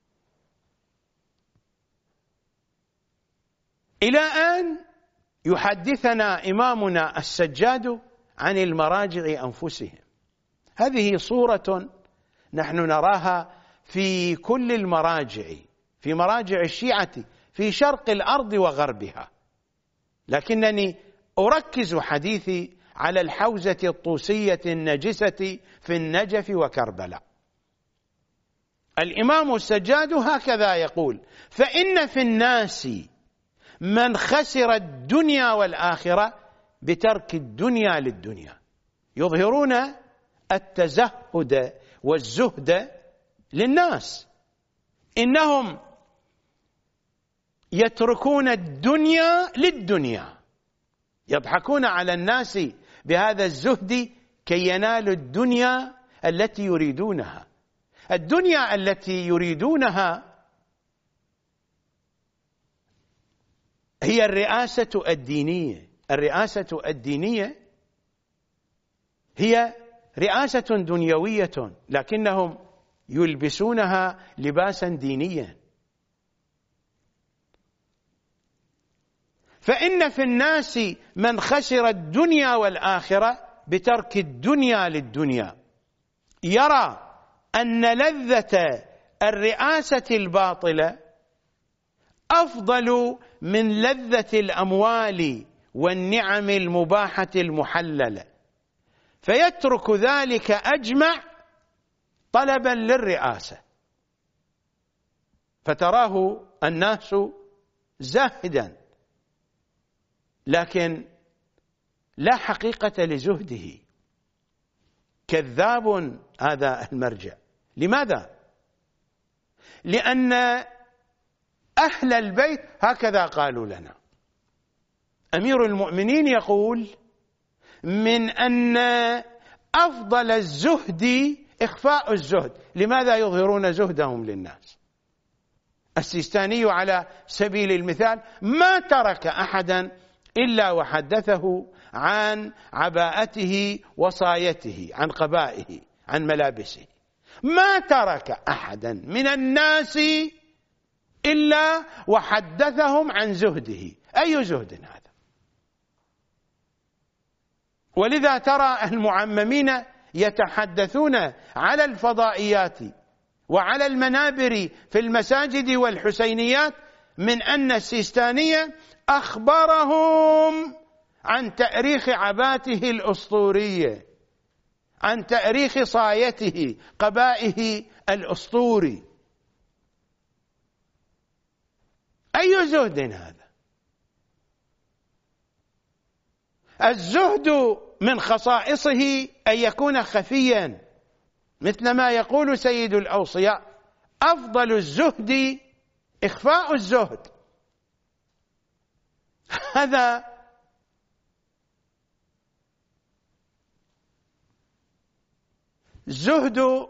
إلى أن يحدثنا إمامنا السجاد عن المراجع أنفسهم. هذه صورة نحن نراها في كل المراجع، في مراجع الشيعة في شرق الأرض وغربها، لكنني أركز حديثي على الحوزة الطوسية النجسة في النجف وكربلاء. الإمام السجاد هكذا يقول: فإن في الناس من خسر الدنيا والآخرة بترك الدنيا للدنيا، يظهرون التزهد والزهد للناس، إنهم يتركون الدنيا للدنيا، يضحكون على الناس بهذا الزهد كي ينالوا الدنيا التي يريدونها. الدنيا التي يريدونها هي الرئاسة الدينية. الرئاسة الدينية هي رئاسة دنيوية، لكنهم يلبسونها لباسا دينيا. فإن في الناس من خسر الدنيا والآخرة بترك الدنيا للدنيا، يرى أن لذة الرئاسة الباطلة أفضل من لذة الأموال والنعم المباحة المحللة، فيترك ذلك أجمع طلبا للرئاسة، فتراه الناس زاهدا لكن لا حقيقة لزهده. كذاب هذا المرجع. لماذا؟ لأن أهل البيت هكذا قالوا لنا. أمير المؤمنين يقول: من أن أفضل الزهد إخفاء الزهد. لماذا يظهرون زهدهم للناس؟ السيستاني على سبيل المثال ما ترك أحدا إلا وحدثه عن عباءته وصايته، عن قبائه، عن ملابسه. ما ترك أحدا من الناس إلا وحدثهم عن زهده. أي زهد هذا؟ ولذا ترى المعممين يتحدثون على الفضائيات وعلى المنابر في المساجد والحسينيات من أن السيستاني أخبرهم عن تأريخ عباته الأسطورية، عن تأريخ صايته، قبائه الأسطوري. أي زهد هذا؟ الزهد من خصائصه أن يكون خفيا، مثل ما يقول سيد الأوصياء: أفضل الزهد إخفاء الزهد. هذا زهد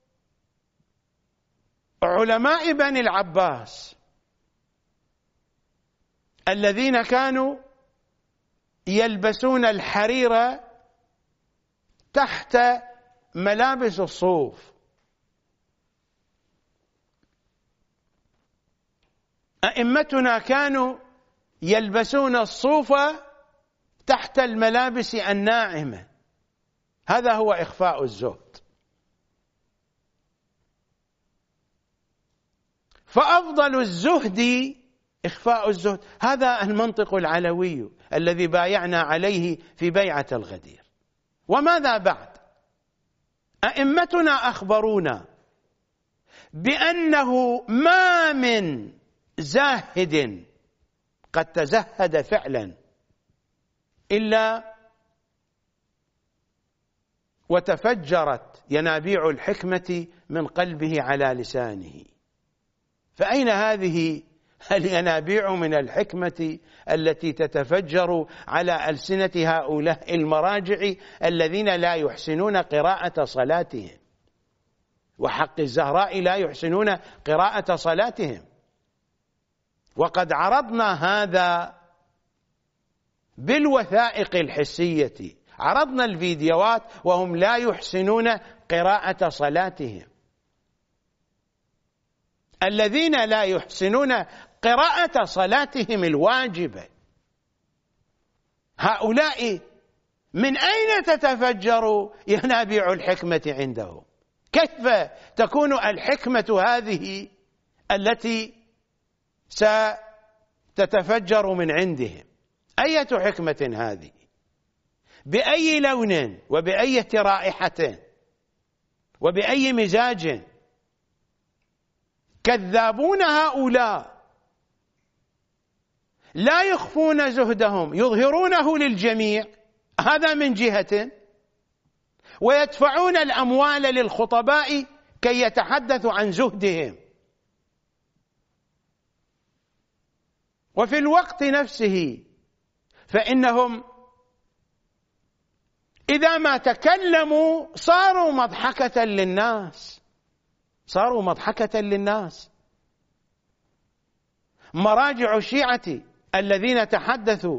علماء بني العباس الذين كانوا يلبسون الحرير تحت ملابس الصوف، أئمتنا كانوا يلبسون الصوف تحت الملابس الناعمة، هذا هو إخفاء الزهد. فأفضل الزهد إخفاء الزهد، هذا المنطق العلوي الذي بايعنا عليه في بيعة الغدير. وماذا بعد؟ أئمتنا أخبرونا بأنه ما من زاهد قد تزهد فعلا إلا وتفجرت ينابيع الحكمة من قلبه على لسانه. فأين هذه الينابيع من الحكمة التي تتفجر على ألسنة هؤلاء المراجع الذين لا يحسنون قراءة صلاتهم، وحق الزهراء لا يحسنون قراءة صلاتهم؟ وقد عرضنا هذا بالوثائق الحسية، عرضنا الفيديوهات وهم لا يحسنون قراءة صلاتهم. الذين لا يحسنون قراءة صلاتهم الواجبة، هؤلاء من أين تتفجر ينابيع الحكمة عندهم؟ كيف تكون الحكمة هذه التي ستتفجر من عندهم؟ أية حكمة هذه؟ بأي لون وبأية رائحة وبأي مزاج؟ كذابون هؤلاء، لا يخفون زهدهم، يظهرونه للجميع، هذا من جهة، ويدفعون الأموال للخطباء كي يتحدثوا عن زهدهم. وفي الوقت نفسه فإنهم إذا ما تكلموا صاروا مضحكة للناس، صاروا مضحكة للناس. مراجع الشيعة الذين تحدثوا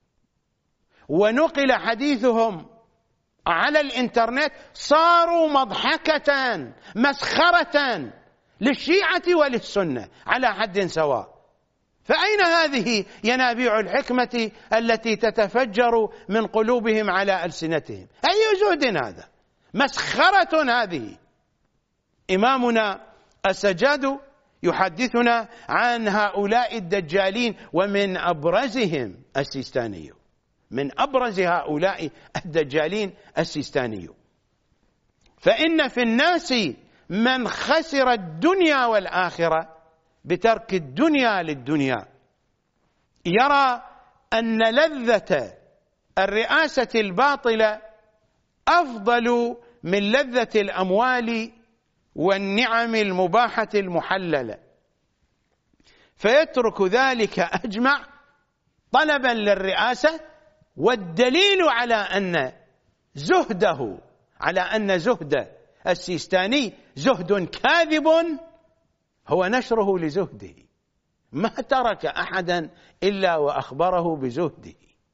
ونقل حديثهم على الإنترنت صاروا مضحكة مسخرة للشيعة وللسنة على حد سواء. فأين هذه ينابيع الحكمة التي تتفجر من قلوبهم على ألسنتهم؟ أي زهد هذا؟ مسخرة هذه. إمامنا السجاد يحدثنا عن هؤلاء الدجالين، ومن أبرزهم السيستاني، من أبرز هؤلاء الدجالين السيستاني. فإن في الناس من خسر الدنيا والآخرة بترك الدنيا للدنيا، يرى أن لذة الرئاسة الباطلة أفضل من لذة الأموال والنعم المباحة المحللة، فيترك ذلك أجمع طلبا للرئاسة. والدليل على أن زهد السيستاني زهد كاذب هو نشره لزهده، ما ترك أحدا إلا وأخبره بزهده.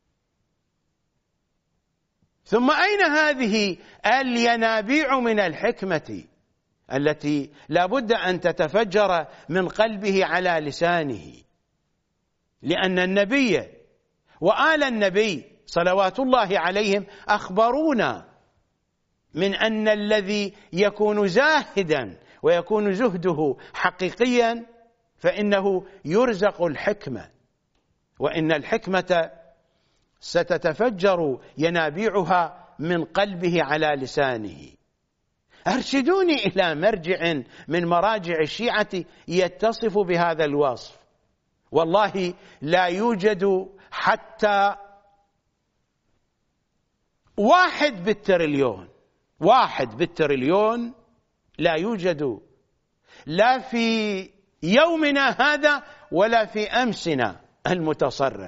ثم أين هذه الينابيع من الحكمة التي لا بد أن تتفجر من قلبه على لسانه؟ لأن النبي وآل النبي صلوات الله عليهم أخبرونا من أن الذي يكون زاهدا ويكون زهده حقيقيا فإنه يرزق الحكمة، وإن الحكمة ستتفجر ينابيعها من قلبه على لسانه. أرشدوني إلى مرجع من مراجع الشيعة يتصف بهذا الوصف. والله لا يوجد حتى 1/1,000,000,000 لا يوجد، لا في يومنا هذا ولا في أمسنا المتصرم.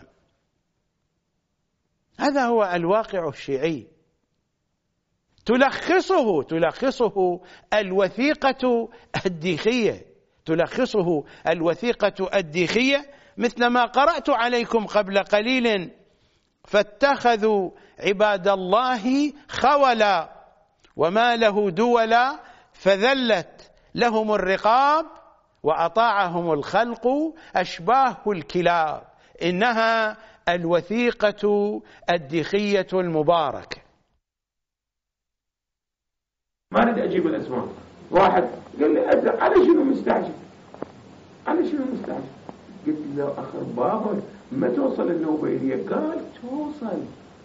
هذا هو الواقع الشيعي. تلخصه الوثيقة الديخية، تلخصه الوثيقة الديخية مثل ما قرأت عليكم قبل قليل: فاتخذوا عباد الله خولا وما له دولا فذلت لهم الرقاب وأطاعهم الخلق أشباه الكلاب، إنها الوثيقة الدخية المباركة. ما أريد أجيب الأسماء. واحد قال لي على شنو مستعجل؟ على شنو مستعجل؟ قلت له أخر بابا ما توصل النوبيلية. قال توصل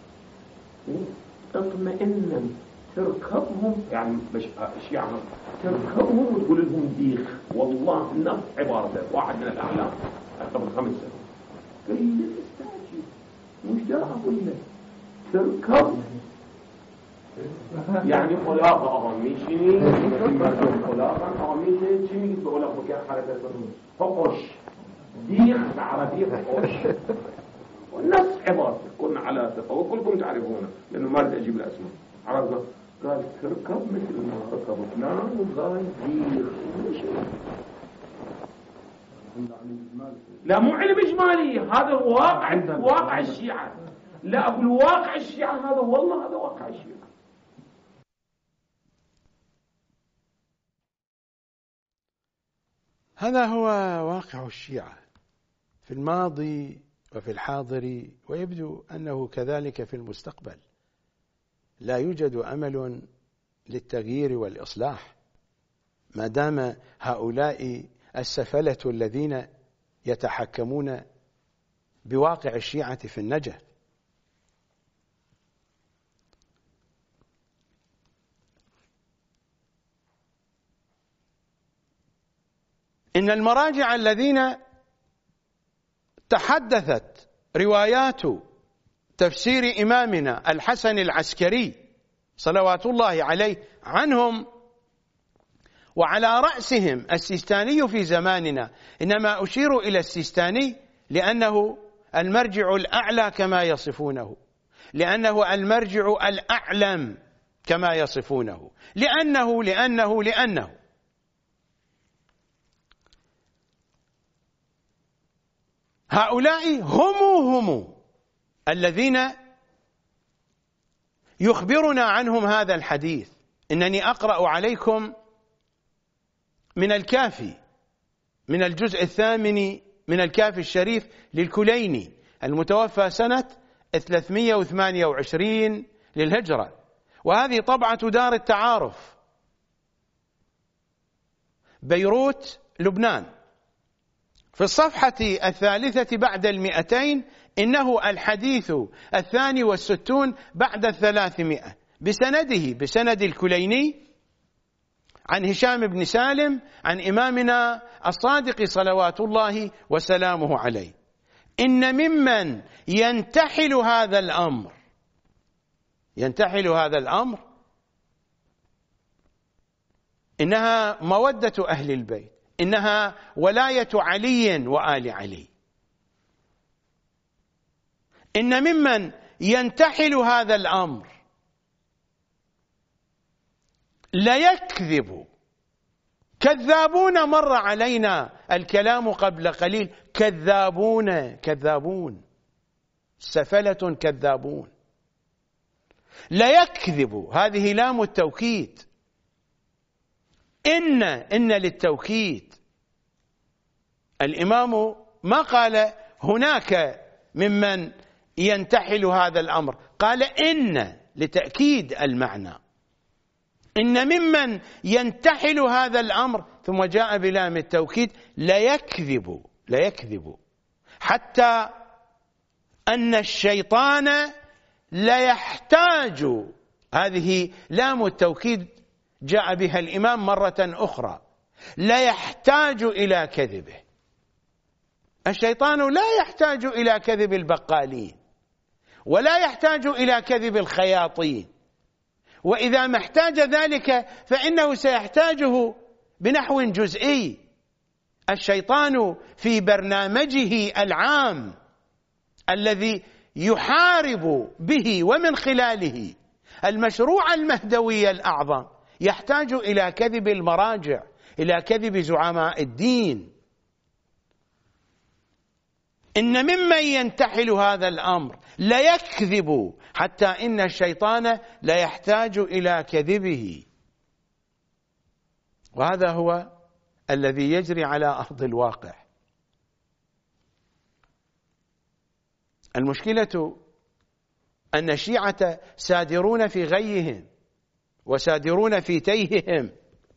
اطمئنا تركبهم، يعني مش أشياء تركبهم وتقول لهم ديخ. والله نفس عبارته واحد من الأعلام قبل 5 سنوات. قال لي مستعجل مش دا أقول لك تركب يعني خلاقة أغميشني خلاقة أغميشني شمي بقول لك بكير حالة الفرون فقش ديخ عربي فقش والنص عبارة كنا على ثقة وكلكم تعرفونه لأنه ما رد أجيب الأسماء. عرفنا قال تركب مثل ما ركب فلان وقال ديخ. لا مو علم إجمالي، هذا واقع الشيعة. لا أقول واقع الشيعة هذا، والله هذا واقع الشيعة. هذا هو واقع الشيعة في الماضي وفي الحاضر، ويبدو أنه كذلك في المستقبل. لا يوجد أمل للتغيير والإصلاح ما دام هؤلاء السفلة الذين يتحكمون بواقع الشيعة في النجف. إن المراجع الذين تحدثت روايات تفسير إمامنا الحسن العسكري صلوات الله عليه عنهم، وعلى رأسهم السيستاني في زماننا. إنما أشير إلى السيستاني لأنه المرجع الأعلى كما يصفونه، لأنه المرجع الأعلم كما يصفونه، لأنه هؤلاء هم الذين يخبرنا عنهم هذا الحديث. إنني أقرأ عليكم من الكافي، من الجزء 8 من الكافي الشريف للكليني المتوفى سنة 328 للهجرة، وهذه طبعة دار التعارف بيروت لبنان. في الصفحة 3 بعد 200 إنه الحديث 62 بعد 300 بسند الكليني عن هشام بن سالم عن إمامنا الصادق صلوات الله وسلامه عليه. إن ممن ينتحل هذا الأمر إنها مودة أهل البيت، إنها ولاية علي وآل علي. إن ممن ينتحل هذا الأمر ليكذب. كذابون مر علينا الكلام قبل قليل، كذابون سفلة كذابون. ليكذب هذه لام التوكيد، إن للتوكيد. الإمام ما قال هناك ممن ينتحل هذا الأمر، قال إن لتأكيد المعنى. إن ممن ينتحل هذا الأمر، ثم جاء بلام التوكيد ليكذب حتى أن الشيطان ليحتاج. هذه لام التوكيد جاء بها الإمام مرة أخرى، ليحتاج إلى كذبه. الشيطان لا يحتاج إلى كذب البقالين، ولا يحتاج إلى كذب الخياطين، وإذا ما احتاج ذلك فإنه سيحتاجه بنحو جزئي. الشيطان في برنامجه العام الذي يحارب به ومن خلاله المشروع المهدوي الأعظم يحتاج إلى كذب المراجع، إلى كذب زعماء الدين. إن ممن ينتحل هذا الأمر ليكذب حتى إن الشيطان ليحتاج إلى كذبه. وهذا هو الذي يجري على أرض الواقع. المشكلة أن الشيعة سادرون في غيهم وسادرون في تيههم،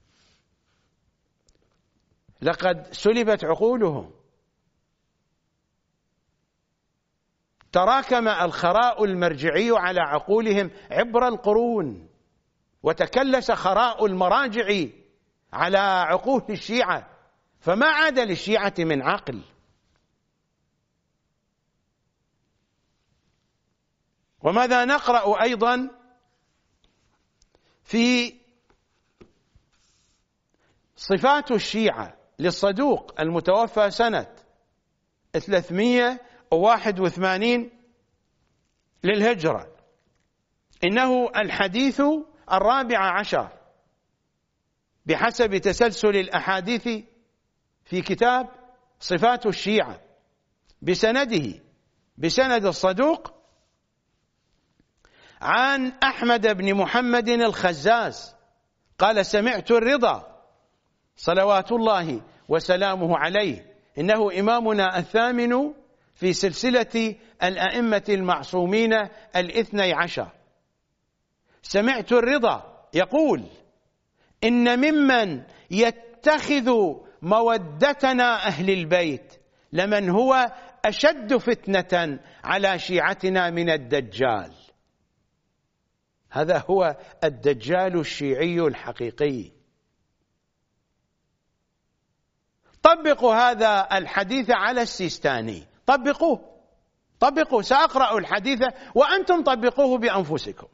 لقد سلبت عقولهم، تراكم الخراء المرجعي على عقولهم عبر القرون، وتكلس خراء المراجع على عقول الشيعة، فما عاد للشيعة من عقل. وماذا نقرأ أيضا في صفات الشيعة للصدوق المتوفى سنة 381 للهجرة؟ إنه الحديث 14 بحسب تسلسل الأحاديث في كتاب صفات الشيعة بسند الصدوق عن أحمد بن محمد الخزاز قال: سمعت الرضا صلوات الله وسلامه عليه، إنه إمامنا الثامن في سلسلة الأئمة المعصومين 12. سمعت الرضا يقول: إن ممن يتخذ مودتنا أهل البيت لمن هو أشد فتنة على شيعتنا من الدجال. هذا هو الدجال الشيعي الحقيقي. طبقوا هذا الحديث على السيستاني، طبقوه، سأقرأ الحديث وأنتم طبقوه بأنفسكم.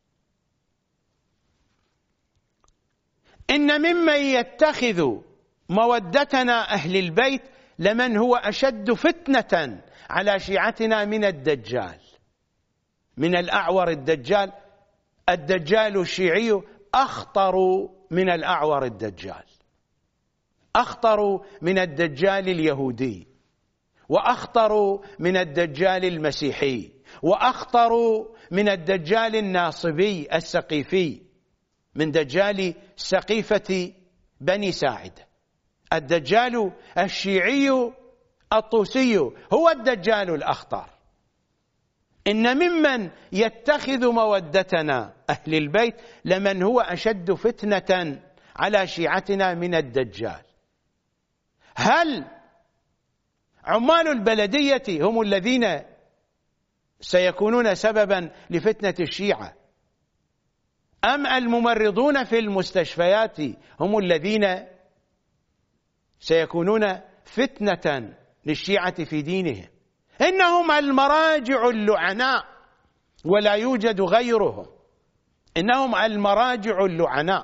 إن ممن يتخذ مودتنا أهل البيت لمن هو أشد فتنة على شيعتنا من الدجال، من الأعور الدجال. الدجال الشيعي أخطر من الأعور الدجال، أخطر من الدجال اليهودي، وأخطر من الدجال المسيحي، وأخطر من الدجال الناصبي السقيفي، من دجال سقيفة بني ساعدة. الدجال الشيعي الطوسي هو الدجال الأخطر. إن ممن يتخذ مودتنا أهل البيت لمن هو أشد فتنة على شيعتنا من الدجال. هل عمال البلدية هم الذين سيكونون سببا لفتنة الشيعة، أم الممرضون في المستشفيات هم الذين سيكونون فتنة للشيعة في دينهم؟ إنهم المراجع اللعناء ولا يوجد غيرهم، إنهم المراجع اللعناء.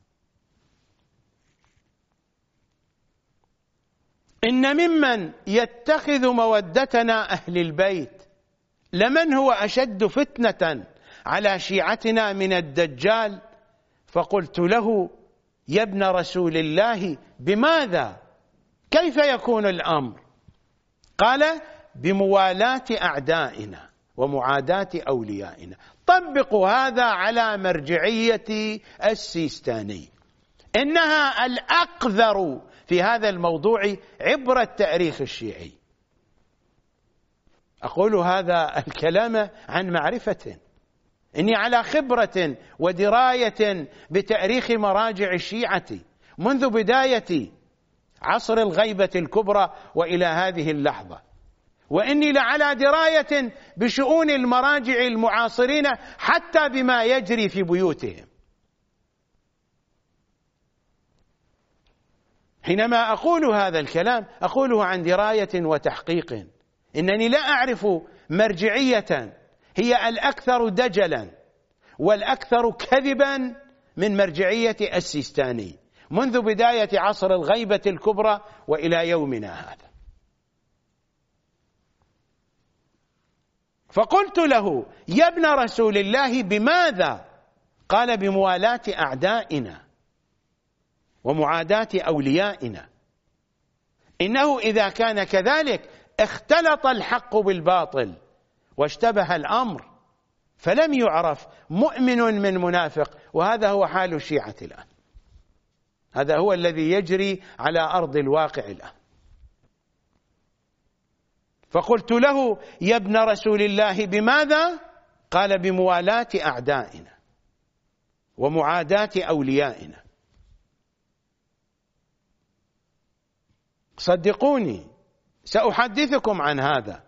إن ممن يتخذ مودتنا أهل البيت لمن هو أشد فتنة على شيعتنا من الدجال. فقلت له: يا ابن رسول الله، بماذا؟ كيف يكون الأمر؟ قال: بموالاة أعدائنا ومعاداة أوليائنا. طبقوا هذا على مرجعية السيستاني، إنها الأقذر في هذا الموضوع عبر التاريخ الشيعي. أقول هذا الكلام عن معرفة، إني على خبرة ودراية بتاريخ مراجع الشيعة منذ بداية عصر الغيبة الكبرى وإلى هذه اللحظة، وإني لعلى دراية بشؤون المراجع المعاصرين حتى بما يجري في بيوتهم. حينما أقول هذا الكلام أقوله عن دراية وتحقيق، إنني لا أعرف مرجعية هي الأكثر دجلا والأكثر كذبا من مرجعية السيستاني منذ بداية عصر الغيبة الكبرى وإلى يومنا هذا. فقلت له: يا ابن رسول الله، بماذا؟ قال: بموالاة أعدائنا ومعاداة أوليائنا. إنه إذا كان كذلك اختلط الحق بالباطل واشتبه الأمر، فلم يعرف مؤمن من منافق، وهذا هو حال الشيعة الآن. هذا هو الذي يجري على أرض الواقع الآن. فقلت له: يا ابن رسول الله بماذا؟ قال: بموالاة أعدائنا ومعاداة أوليائنا. صدقوني سأحدثكم عن هذا.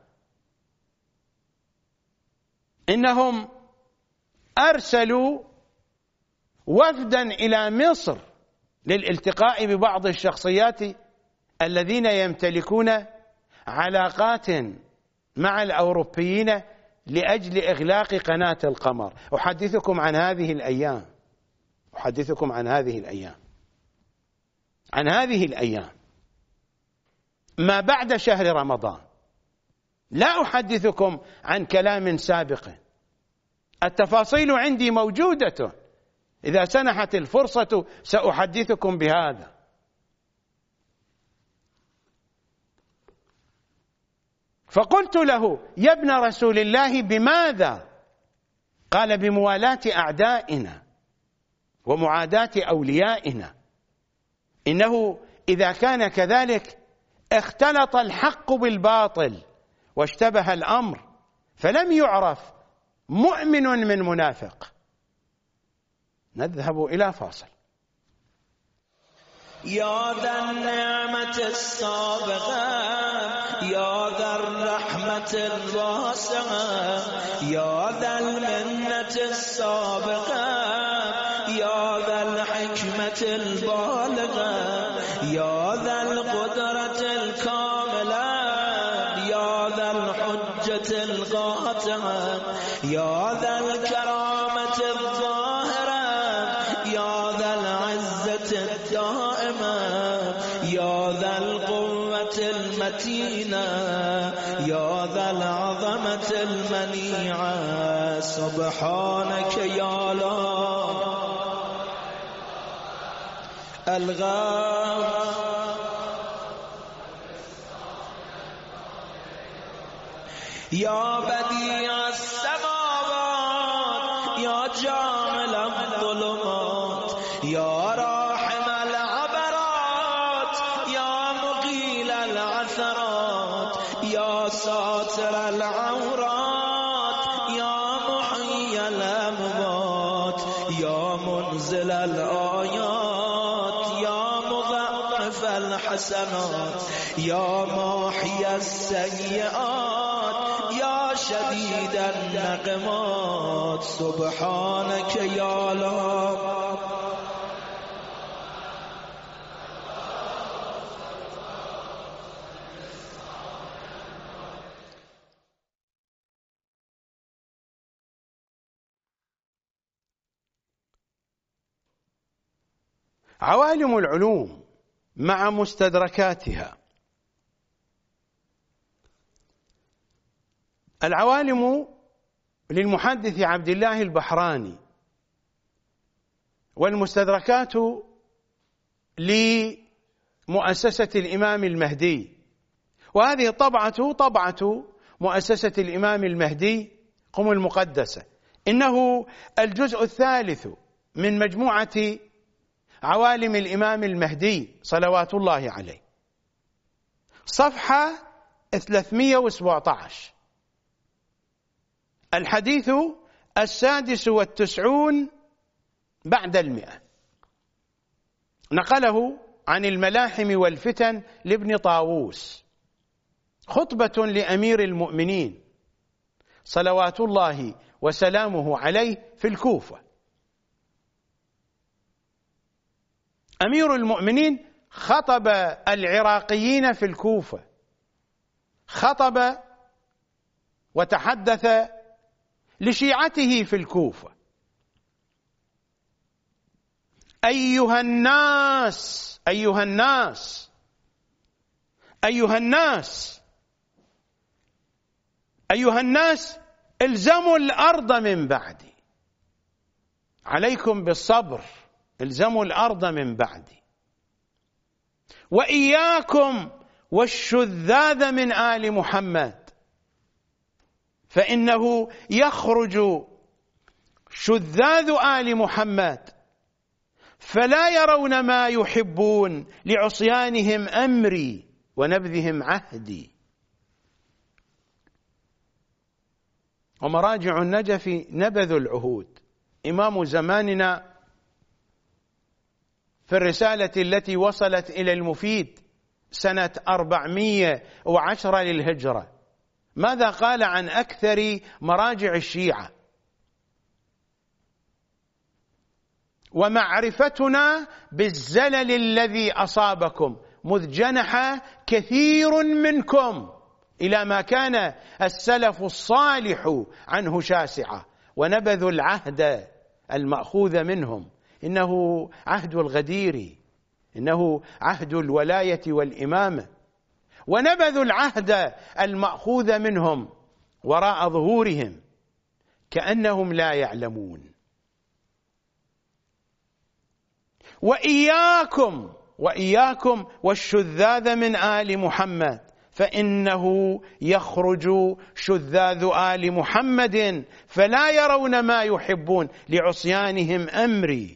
إنهم أرسلوا وفدا إلى مصر للالتقاء ببعض الشخصيات الذين يمتلكون علاقات مع الأوروبيين لأجل إغلاق قناة القمر. أحدثكم عن هذه الأيام، أحدثكم عن هذه الأيام، عن هذه الأيام ما بعد شهر رمضان. لا أحدثكم عن كلام سابق، التفاصيل عندي موجودة، إذا سنحت الفرصة سأحدثكم بهذا. فقلت له: يا ابن رسول الله بماذا؟ قال: بموالاة أعدائنا ومعاداة أوليائنا. إنه إذا كان كذلك اختلط الحق بالباطل واشتبه الأمر، فلم يعرف مؤمن من منافق. نذهب إلى فاصل. يا ذا النعمة السابقة، يا ذا الرحمة الواسعة، يا ذا المنة السابقة، يا ذا الحكمة البالغة، يا ذا القدرة الكاملة، يا ذا الحجة القاطعة، يا ذا الكرامة الظاهرة، يا ذا العزة الدائمة، يا ذا القوة المتينة، يا ذا العظمة المنيعة. سبحانك يا الله الغافر، يا بديع السماوات، يا جامل الظلمات، يا راحم العبرات، يا مقيل العثرات، يا ساتر العورات، يا محيي الأموات، يا منزل الآيات، يا مضاعف الحسنات، يا ماحي السيئات، يا شديد النقمات. سبحانك يا الله عوالم العلوم مع مستدركاتها. العوالم للمحدث عبد الله البحراني، والمستدركات لمؤسسة الإمام المهدي، وهذه طبعة مؤسسة الإمام المهدي قم المقدسة. إنه الجزء الثالث من مجموعة عوالم الإمام المهدي صلوات الله عليه، صفحة 317، الحديث 96 بعد 100. نقله عن الملاحم والفتن لابن طاووس، خطبة لأمير المؤمنين صلوات الله وسلامه عليه في الكوفة. أمير المؤمنين خطب العراقيين في الكوفة، خطب وتحدث لشيعته في الكوفة: أيها الناس، أيها الناس، أيها الناس، أيها الناس، الزموا الأرض من بعدي، عليكم بالصبر، الزموا الأرض من بعدي، وإياكم والشذاذ من آل محمد، فإنه يخرج شذاذ آل محمد فلا يرون ما يحبون لعصيانهم أمري ونبذهم عهدي. ومراجع النجف نبذوا العهود. إمام زماننا في الرسالة التي وصلت إلى المفيد سنة 410 للهجرة ماذا قال عن أكثر مراجع الشيعة؟ ومعرفتنا بالزلل الذي أصابكم مذ جنح كثير منكم إلى ما كان السلف الصالح عنه شاسعة ونبذوا العهد المأخوذ منهم، إنه عهد الغدير، إنه عهد الولاية والإمامة، ونبذوا العهد المأخوذ منهم وراء ظهورهم كأنهم لا يعلمون. وإياكم والشذاذ من آل محمد فإنه يخرج شذاذ آل محمد فلا يرون ما يحبون لعصيانهم أمري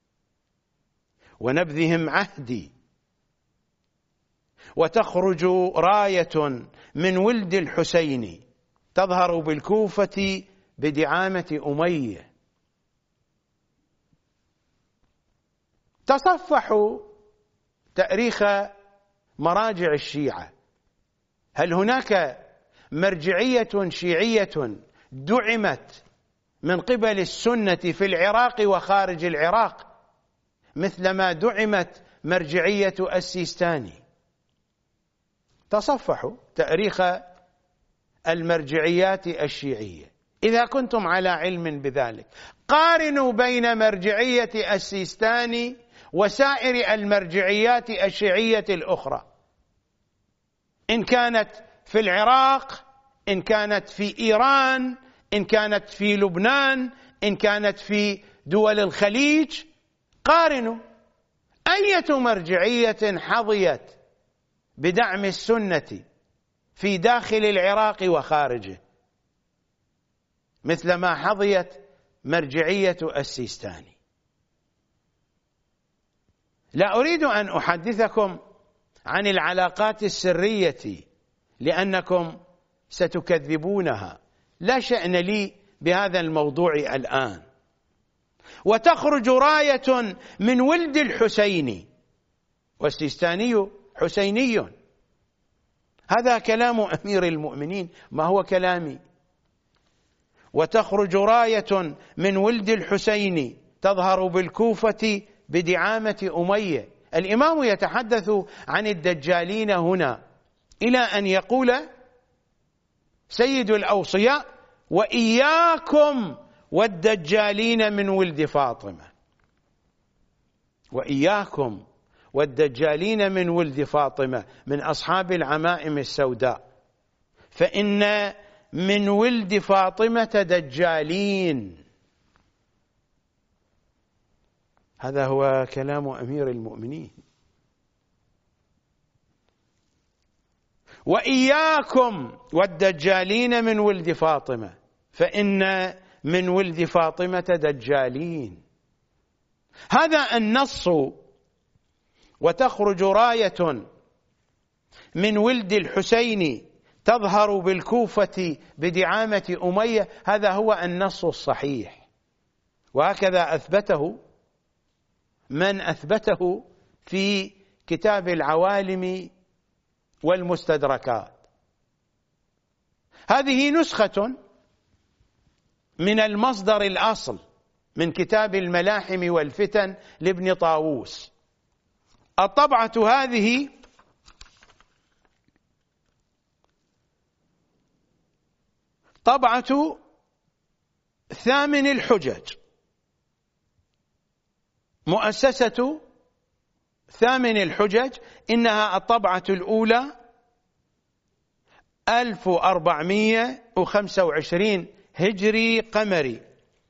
ونبذهم عهدي. وتخرج راية من ولد الحسين تظهر بالكوفة بدعامة أمية. تصفحوا تاريخ مراجع الشيعة. هل هناك مرجعية شيعية دعمت من قبل السنة في العراق وخارج العراق مثلما دعمت مرجعية السيستاني؟ تصفحوا تاريخ المرجعيات الشيعية إذا كنتم على علم بذلك. قارنوا بين مرجعية السيستاني وسائر المرجعيات الشيعية الأخرى، إن كانت في العراق، إن كانت في إيران، إن كانت في لبنان، إن كانت في دول الخليج. قارنوا أية مرجعية حظيت بدعم السنة في داخل العراق وخارجه مثل ما حظيت مرجعية السيستاني. لا أريد أن أحدثكم عن العلاقات السرية لأنكم ستكذبونها، لا شأن لي بهذا الموضوع الآن. وتخرج راية من ولد الحسين والسيستاني حسيني. هذا كلام أمير المؤمنين، ما هو كلامي. وتخرج راية من ولد الحسين تظهر بالكوفة بدعامة أمية. الإمام يتحدث عن الدجالين هنا إلى أن يقول سيد الأوصياء: وإياكم والدجالين من ولد فاطمة. وإياكم والدجالين من ولد فاطمة من أصحاب العمائم السوداء، فإن من ولد فاطمة دجالين. هذا هو كلام أمير المؤمنين. وإياكم والدجالين من ولد فاطمة فإن من ولد فاطمة دجالين. هذا النص. وتخرج راية من ولد الحسين تظهر بالكوفة بدعامة أمية، هذا هو النص الصحيح، وهكذا أثبته من أثبته في كتاب العوالم والمستدركات. هذه نسخة من المصدر الأصل من كتاب الملاحم والفتن لابن طاووس. الطبعة هذه طبعة ثامن الحجج، مؤسسة ثامن الحجج، إنها الطبعة الأولى 1425 هجري قمري.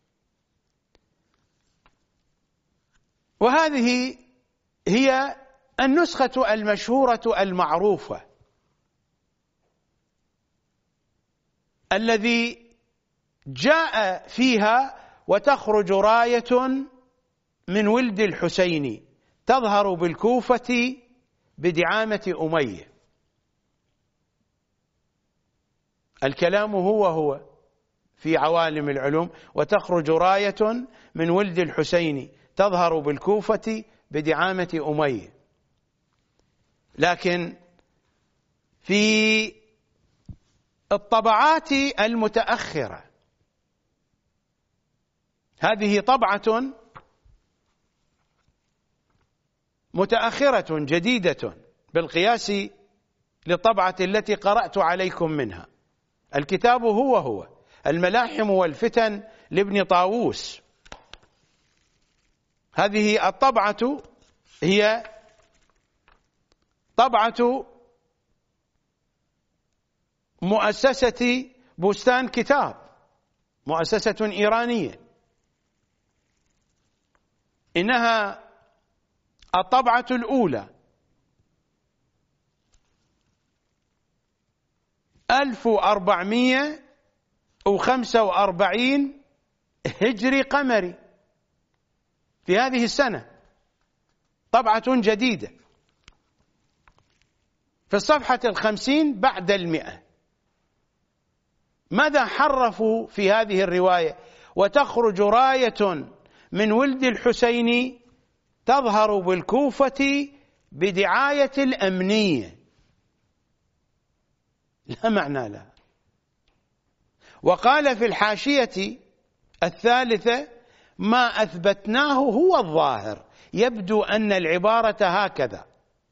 وهذه هي النسخة المشهورة المعروفة الذي جاء فيها: وتخرج راية من ولد الحسين تظهر بالكوفة بدعامة أمية. الكلام هو في عوالم العلوم: وتخرج راية من ولد الحسين تظهر بالكوفة بدعامة أمية. لكن في الطبعات المتأخرة، هذه طبعة متأخرة جديدة بالقياس للطبعة التي قرأت عليكم منها. الكتاب هو الملاحم والفتن لابن طاووس. هذه الطبعة هي طبعة مؤسسة بستان كتاب، مؤسسة إيرانية. إنها الطبعة الأولى 1445 هجري قمري، في هذه السنة، طبعة جديدة في الصفحة 50 بعد 100. ماذا حرفوا في هذه الرواية؟ وتخرج راية من ولد الحسين تظهر بالكوفة بدعاية الأمنية، لا معنى لها. وقال في الحاشية الثالثة: ما أثبتناه هو الظاهر. يبدو أن العبارة هكذا،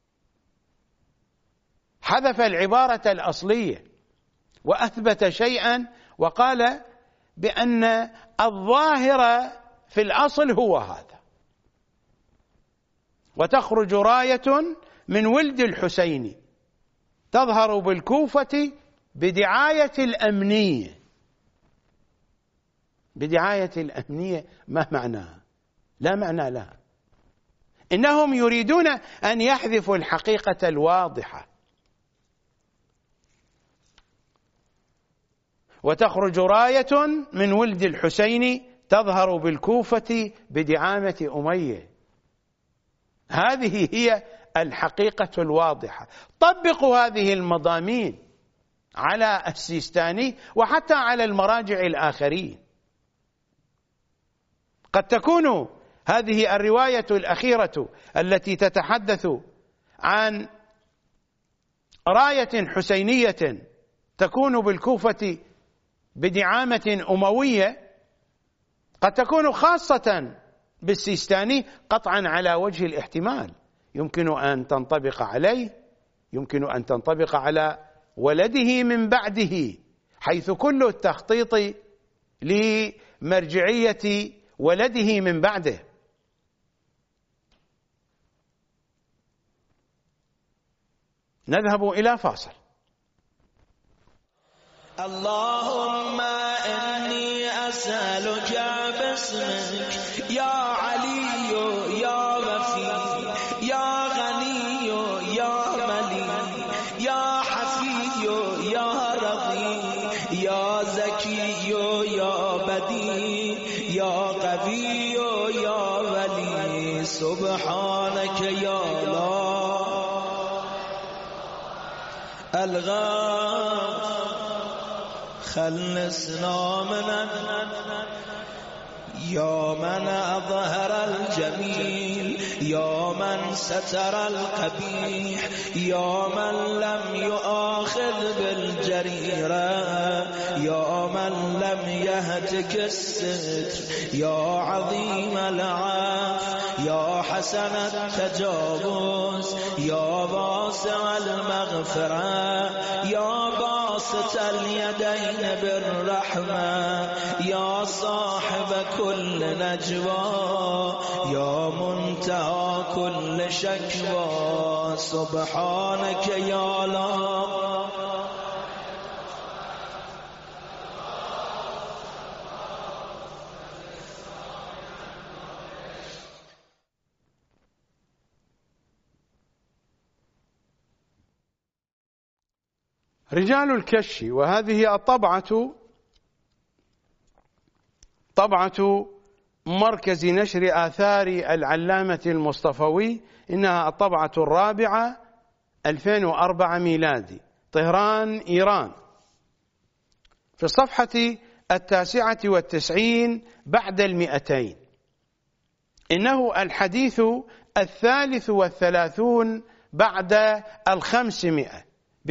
حذف العبارة الأصلية وأثبت شيئا وقال بأن الظاهر في الأصل هو هذا. وتخرج راية من ولد الحسين تظهر بالكوفة بدعاية الأمنية. بدعاية الأمنية ما معناها؟ لا معنى لها. إنهم يريدون أن يحذفوا الحقيقة الواضحة. وتخرج راية من ولد الحسين تظهر بالكوفة بدعامة أمية. هذه هي الحقيقة الواضحة. طبقوا هذه المضامين على السيستاني وحتى على المراجع الآخرين. قد تكون هذه الرواية الأخيرة التي تتحدث عن راية حسينية تكون بالكوفة بدعامة أموية، قد تكون خاصة بالسيستاني قطعا على وجه الاحتمال. يمكن أن تنطبق عليه، يمكن أن تنطبق على ولده من بعده، حيث كل التخطيط لمرجعية ولده من بعده. نذهب إلى فاصل. اللهم إني أسألك باسمك يا علي يا وفي يا غني يا ملي يا حفي يا رضي يا زكي يا بدي يا قوي يا ولي سبحانك يا الله الغاف خلصنا من يا من أظهر الجميل يا من ستر القبيح يا من لم يؤاخذ بالجريرة يا من لم يهتك الستر يا عظيم العفو يا حسن التجاوز يا واسع المغفرة يا باسط اليدين بالرحمة يا صاحب كل نجوى يا منتهى كل شكوى سبحانك يا الله رجال الكش. وهذه الطبعة طبعة مركز نشر آثار العلامة المصطفوي، إنها الطبعة الرابعة 2004 ميلادي، طهران إيران، في الصفحة 99 بعد 200. إنه الحديث 33 بعد 500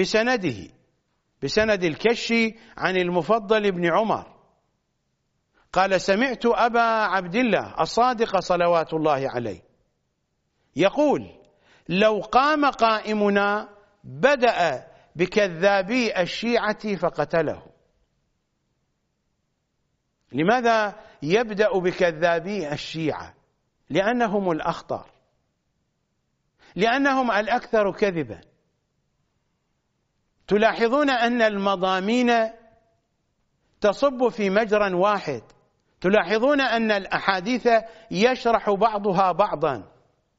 بسند الكشي عن المفضل بن عمر قال: سمعت أبا عبد الله الصادق صلوات الله عليه يقول: لو قام قائمنا بدأ بكذابي الشيعة فقتله. لماذا يبدأ بكذابي الشيعة؟ لأنهم الأخطر، لأنهم الأكثر كذبا. تلاحظون أن المضامين تصب في مجرى واحد، تلاحظون أن الأحاديث يشرح بعضها بعضا.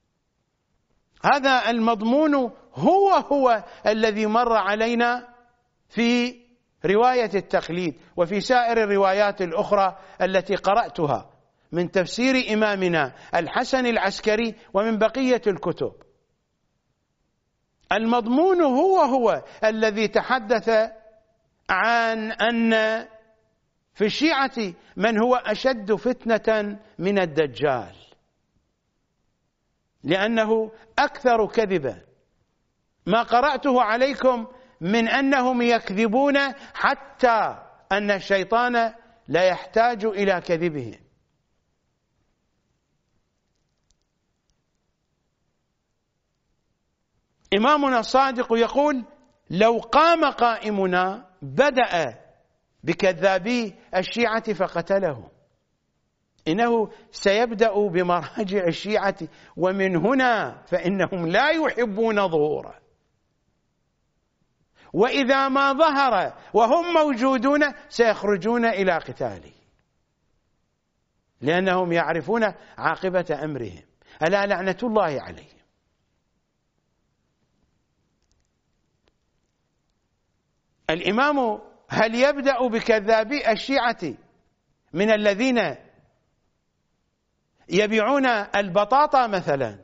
هذا المضمون هو الذي مر علينا في رواية التقليد وفي سائر الروايات الأخرى التي قرأتها من تفسير إمامنا الحسن العسكري ومن بقية الكتب. المضمون هو الذي تحدث عن أن في الشيعة من هو أشد فتنة من الدجال، لأنه أكثر كذبا. ما قرأته عليكم من أنهم يكذبون حتى أن الشيطان لا يحتاج إلى كذبهم. إمامنا الصادق يقول: لو قام قائمنا بدأ بكذابي الشيعة فقتله. إنه سيبدأ بمراجع الشيعة، ومن هنا فإنهم لا يحبون ظهوره، وإذا ما ظهر وهم موجودون سيخرجون إلى قتاله، لأنهم يعرفون عاقبة أمرهم. ألا لعنة الله عليهم. الإمام هل يبدأ بكذابي الشيعة من الذين يبيعون البطاطا مثلا،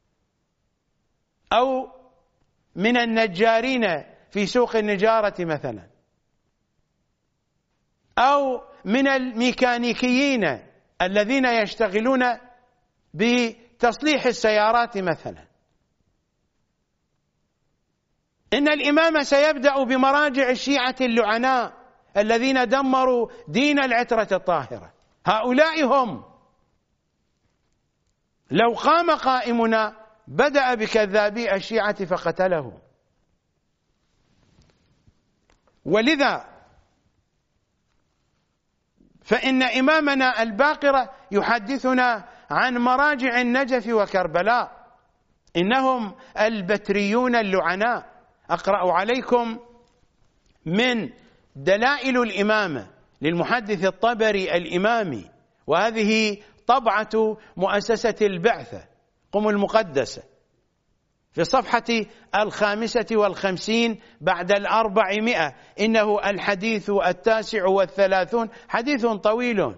أو من النجارين في سوق النجارة مثلا، أو من الميكانيكيين الذين يشتغلون بتصليح السيارات مثلا؟ إن الإمام سيبدأ بمراجع الشيعة اللعناء الذين دمروا دين العترة الطاهرة. هؤلاء هم. لو قام قائمنا بدأ بكذابي الشيعة فقتله. ولذا فإن إمامنا الباقر يحدثنا عن مراجع النجف وكربلاء، إنهم البتريون اللعناء. أقرأ عليكم من دلائل الإمامة للمحدث الطبري الإمامي، وهذه طبعة مؤسسة البعثة قم المقدسة، في الصفحة 55 بعد 400. إنه الحديث 39، حديث طويل.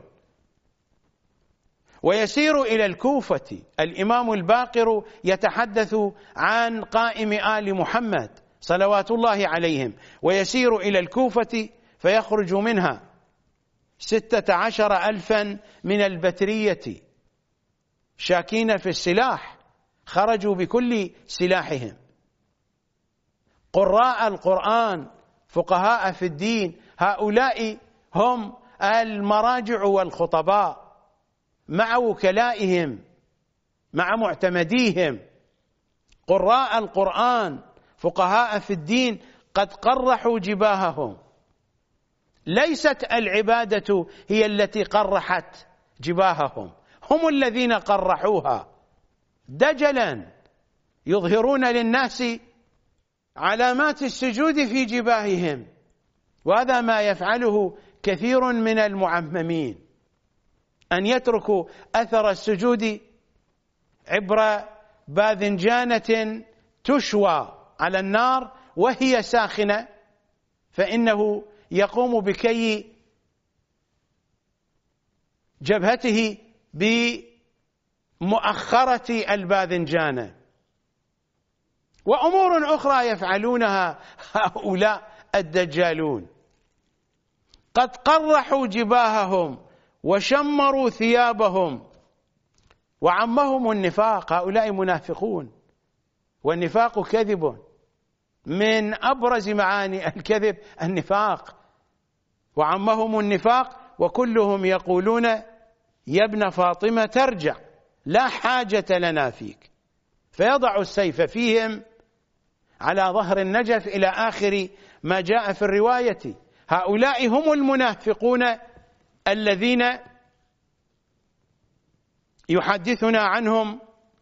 ويسير إلى الكوفة. الإمام الباقر يتحدث عن قائم آل محمد صلوات الله عليهم، ويسير إلى الكوفة فيخرج منها 16,000 من البترية شاكين في السلاح، خرجوا بكل سلاحهم، قراء القرآن، فقهاء في الدين. هؤلاء هم المراجع والخطباء مع وكلائهم مع معتمديهم، قراء القرآن، فقهاء في الدين، قد قرحوا جباههم. ليست العبادة هي التي قرحت جباههم، هم الذين قرحوها دجلا، يظهرون للناس علامات السجود في جباههم. وهذا ما يفعله كثير من المعممين، أن يتركوا أثر السجود عبر باذنجانة تشوى على النار وهي ساخنة، فإنه يقوم بكي جبهته بمؤخرة الباذنجان وأمور أخرى يفعلونها هؤلاء الدجالون. قد قرحوا جباههم وشمروا ثيابهم وعمهم النفاق. هؤلاء منافقون، والنفاق كذب، من أبرز معاني الكذب النفاق. وعمهم النفاق وكلهم يقولون يا ابن فاطمة ترجع، لا حاجة لنا فيك، فيضع السيف فيهم على ظهر النجف إلى آخر ما جاء في الرواية. هؤلاء هم المنافقون الذين يحدثنا عنهم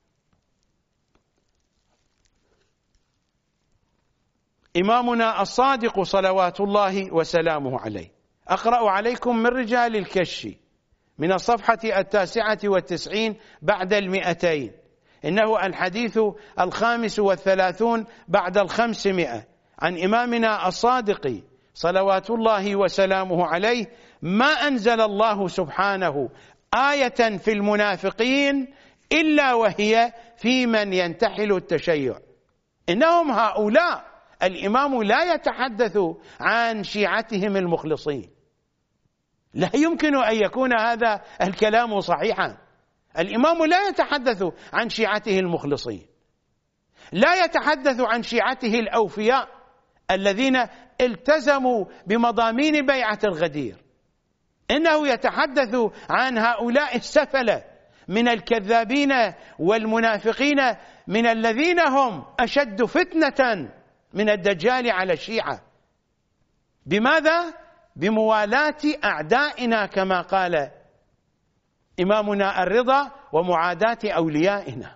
إمامنا الصادق صلوات الله وسلامه عليه. أقرأ عليكم من رجال الكشف من الصفحة 99 بعد 200. إنه الحديث 35 بعد 500 عن إمامنا الصادق صلوات الله وسلامه عليه: ما أنزل الله سبحانه آية في المنافقين إلا وهي في من ينتحل التشيع. إنهم هؤلاء. الإمام لا يتحدث عن شيعتهم المخلصين، لا يمكن أن يكون هذا الكلام صحيحا. الإمام لا يتحدث عن شيعته المخلصين، لا يتحدث عن شيعته الأوفياء الذين التزموا بمضامين بيعة الغدير. إنه يتحدث عن هؤلاء السفلة من الكذابين والمنافقين، من الذين هم أشد فتنة من الدجال على الشيعة. بماذا؟ بموالاة أعدائنا كما قال إمامنا الرضا، ومعاداة أوليائنا.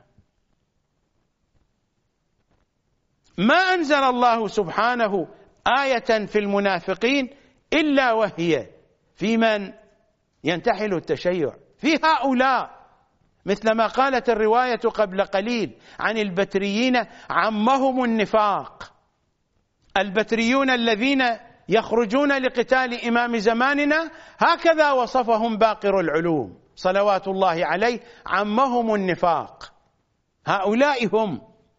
ما أنزل الله سبحانه آية في المنافقين إلا وهي في من ينتحل التشيع، في هؤلاء، مثل ما قالت الرواية قبل قليل عن البتريين: عمهم النفاق. البتريون الذين يخرجون لقتال إمام زماننا هكذا وصفهم باقر العلوم صلوات الله عليه: عمهم النفاق. هؤلاء هم،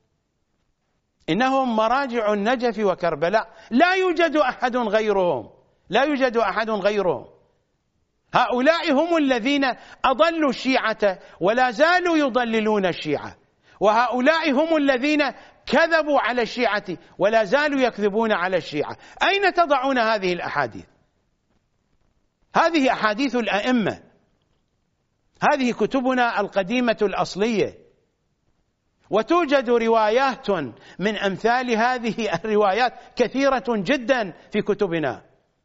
إنهم مراجع النجف وكربلاء، لا يوجد أحد غيرهم، لا يوجد أحد غيرهم. هؤلاء هم الذين أضلوا الشيعة ولا زالوا يضللون الشيعة، وهؤلاء هم الذين كذبوا على الشيعة ولا زالوا يكذبون على الشيعة. أين تضعون هذه الأحاديث؟ هذه أحاديث الأئمة، هذه كتبنا القديمة الأصلية، وتوجد روايات من أمثال هذه الروايات كثيرة جدا في كتبنا.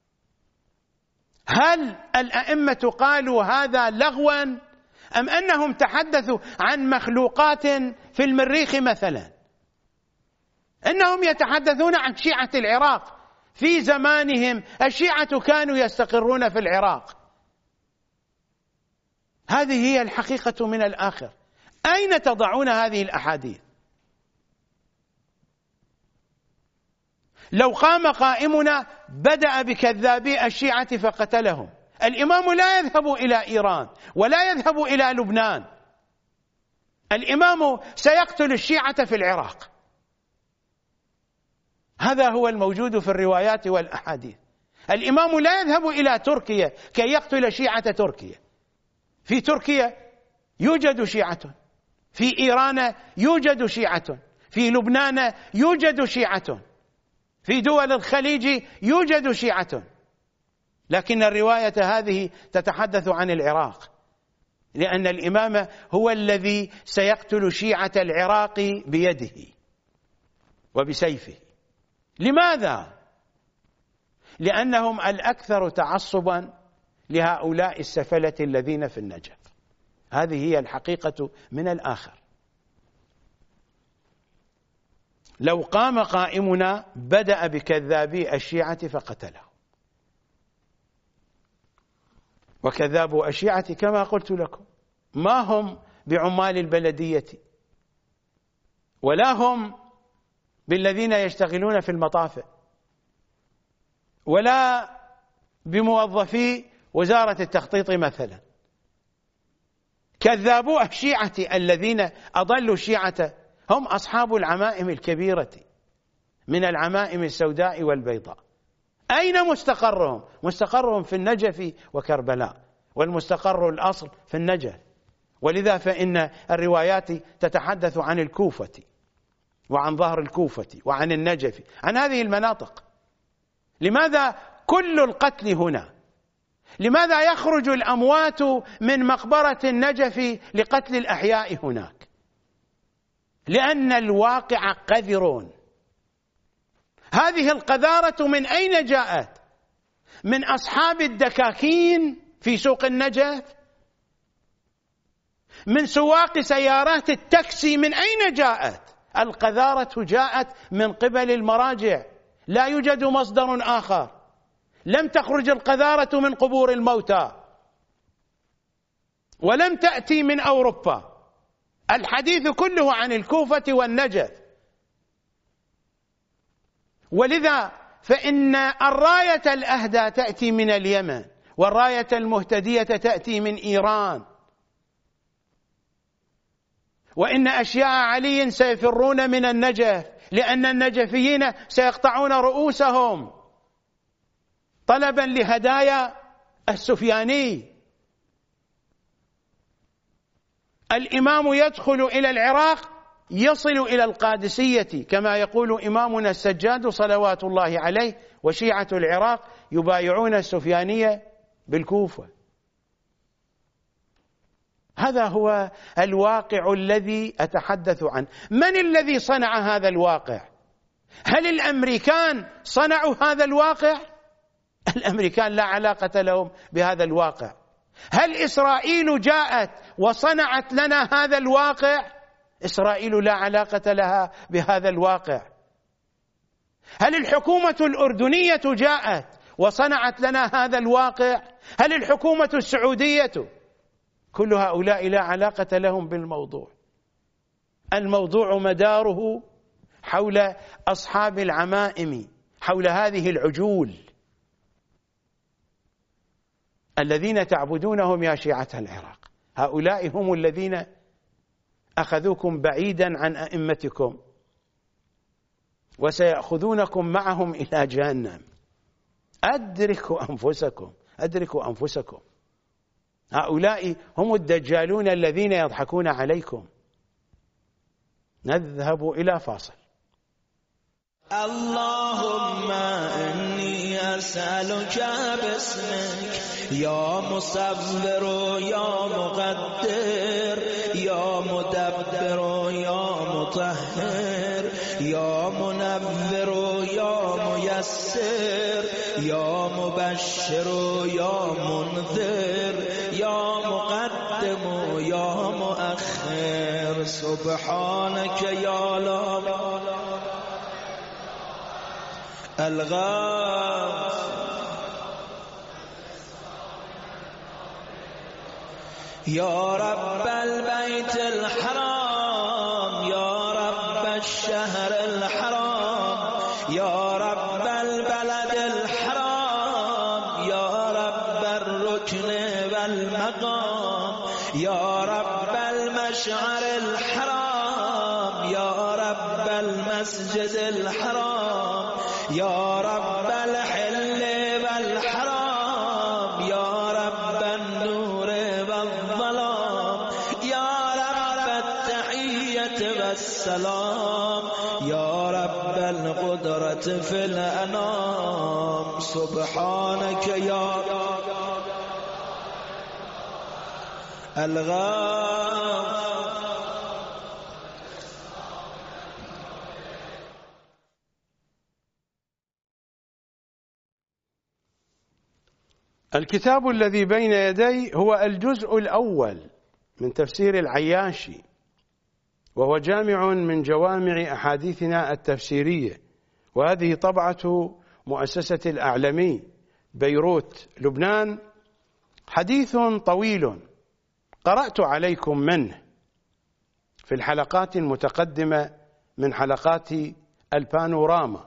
هل الأئمة قالوا هذا لغوا، أم أنهم تحدثوا عن مخلوقات في المريخ مثلا؟ إنهم يتحدثون عن شيعة العراق. في زمانهم الشيعة كانوا يستقرون في العراق. هذه هي الحقيقة من الآخر. أين تضعون هذه الأحاديث؟ لو قام قائمنا بدأ بكذابي الشيعة فقتلهم. الإمام لا يذهب إلى إيران ولا يذهب إلى لبنان، الإمام سيقتل الشيعة في العراق. هذا هو الموجود في الروايات والأحاديث. الإمام لا يذهب إلى تركيا كي يقتل شيعة تركيا. في تركيا يوجد شيعة، في إيران يوجد شيعة، في لبنان يوجد شيعة، في دول الخليج يوجد شيعة، لكن الرواية هذه تتحدث عن العراق، لأن الإمام هو الذي سيقتل شيعة العراق بيده وبسيفه. لماذا؟ لأنهم الأكثر تعصبا لهؤلاء السفلة الذين في النجف. هذه هي الحقيقة من الآخر. لو قام قائمنا بدأ بكذابي الشيعة فقتله. وكذابوا الشيعة كما قلت لكم ما هم بعمال البلدية، ولا هم بالذين يشتغلون في المطافئ، ولا بموظفي وزارة التخطيط مثلا. كذابو الشيعة الذين أضلوا الشيعة هم أصحاب العمائم الكبيرة من العمائم السوداء والبيضاء. أين مستقرهم؟ مستقرهم في النجف وكربلاء، والمستقر الأصل في النجف. ولذا فإن الروايات تتحدث عن الكوفة وعن ظهر الكوفة وعن النجف، عن هذه المناطق. لماذا كل القتل هنا؟ لماذا يخرج الأموات من مقبرة النجف لقتل الأحياء هناك؟ لأن الواقع قذر. هذه القذارة من أين جاءت؟ من أصحاب الدكاكين في سوق النجف؟ من سواق سيارات التاكسي؟ من أين جاءت؟ القذارة جاءت من قبل المراجع، لا يوجد مصدر آخر. لم تخرج القذارة من قبور الموتى، ولم تأتي من أوروبا. الحديث كله عن الكوفة والنجف. ولذا فإن الراية الأهدى تأتي من اليمن، والراية المهتدية تأتي من إيران. وإن أشياء علي سيفرون من النجف، لأن النجفيين سيقطعون رؤوسهم طلبا لهدايا السفياني. الإمام يدخل إلى العراق يصل إلى القادسية كما يقول إمامنا السجاد صلوات الله عليه، وشيعة العراق يبايعون السفيانية بالكوفة. هذا هو الواقع الذي أتحدث عنه. من الذي صنع هذا الواقع؟ هل الأمريكان صنعوا هذا الواقع؟ الأمريكان لا علاقة لهم بهذا الواقع. هل إسرائيل جاءت وصنعت لنا هذا الواقع؟ إسرائيل لا علاقة لها بهذا الواقع. هل الحكومة الأردنية جاءت وصنعت لنا هذا الواقع؟ هل الحكومة السعودية؟ كل هؤلاء لا علاقة لهم بالموضوع. الموضوع مداره حول أصحاب العمائم، حول هذه العجول الذين تعبدونهم يا شيعة العراق. هؤلاء هم الذين أخذوكم بعيدا عن أئمتكم، وسيأخذونكم معهم إلى جهنم. أدركوا أنفسكم، أدركوا أنفسكم. هؤلاء هم الدجالون الذين يضحكون عليكم. نذهب إلى فاصل. اللهم إني أسألك باسمك يا مصبر يا مقدر يا مدبر يا مطهر يا منور يا ميسر يا مبشر يا منذر يا مقدم يا مؤخر. سبحانك يا لا الغاث يا رب البيت الحرام يا رب الشهر الحرام يا رب البلد الحرام يا رب الركن والمقام يا رب المشعر الحرام يا رب المسجد الحرام يا رب الحل والحرام يا رب النور والظلام يا رب التحية والسلام يا رب القدرة في الأنام. سبحانك يا الغاث. الكتاب الذي بين يدي هو الجزء الأول من تفسير العياشي، وهو جامع من جوامع أحاديثنا التفسيرية، وهذه طبعة مؤسسة الأعلمي بيروت لبنان. حديث طويل قرأت عليكم منه في الحلقات المتقدمة من حلقات البانوراما.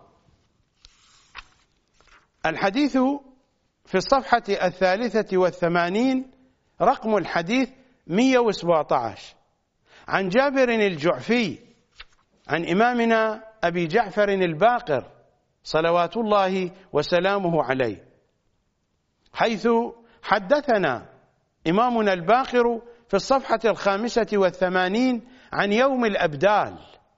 الحديث في الصفحة 83 رقم الحديث 117 عن جابر الجعفي عن إمامنا أبي جعفر الباقر صلوات الله وسلامه عليه، حيث حدثنا إمامنا الباقر في الصفحة 85 عن يوم الأبدال: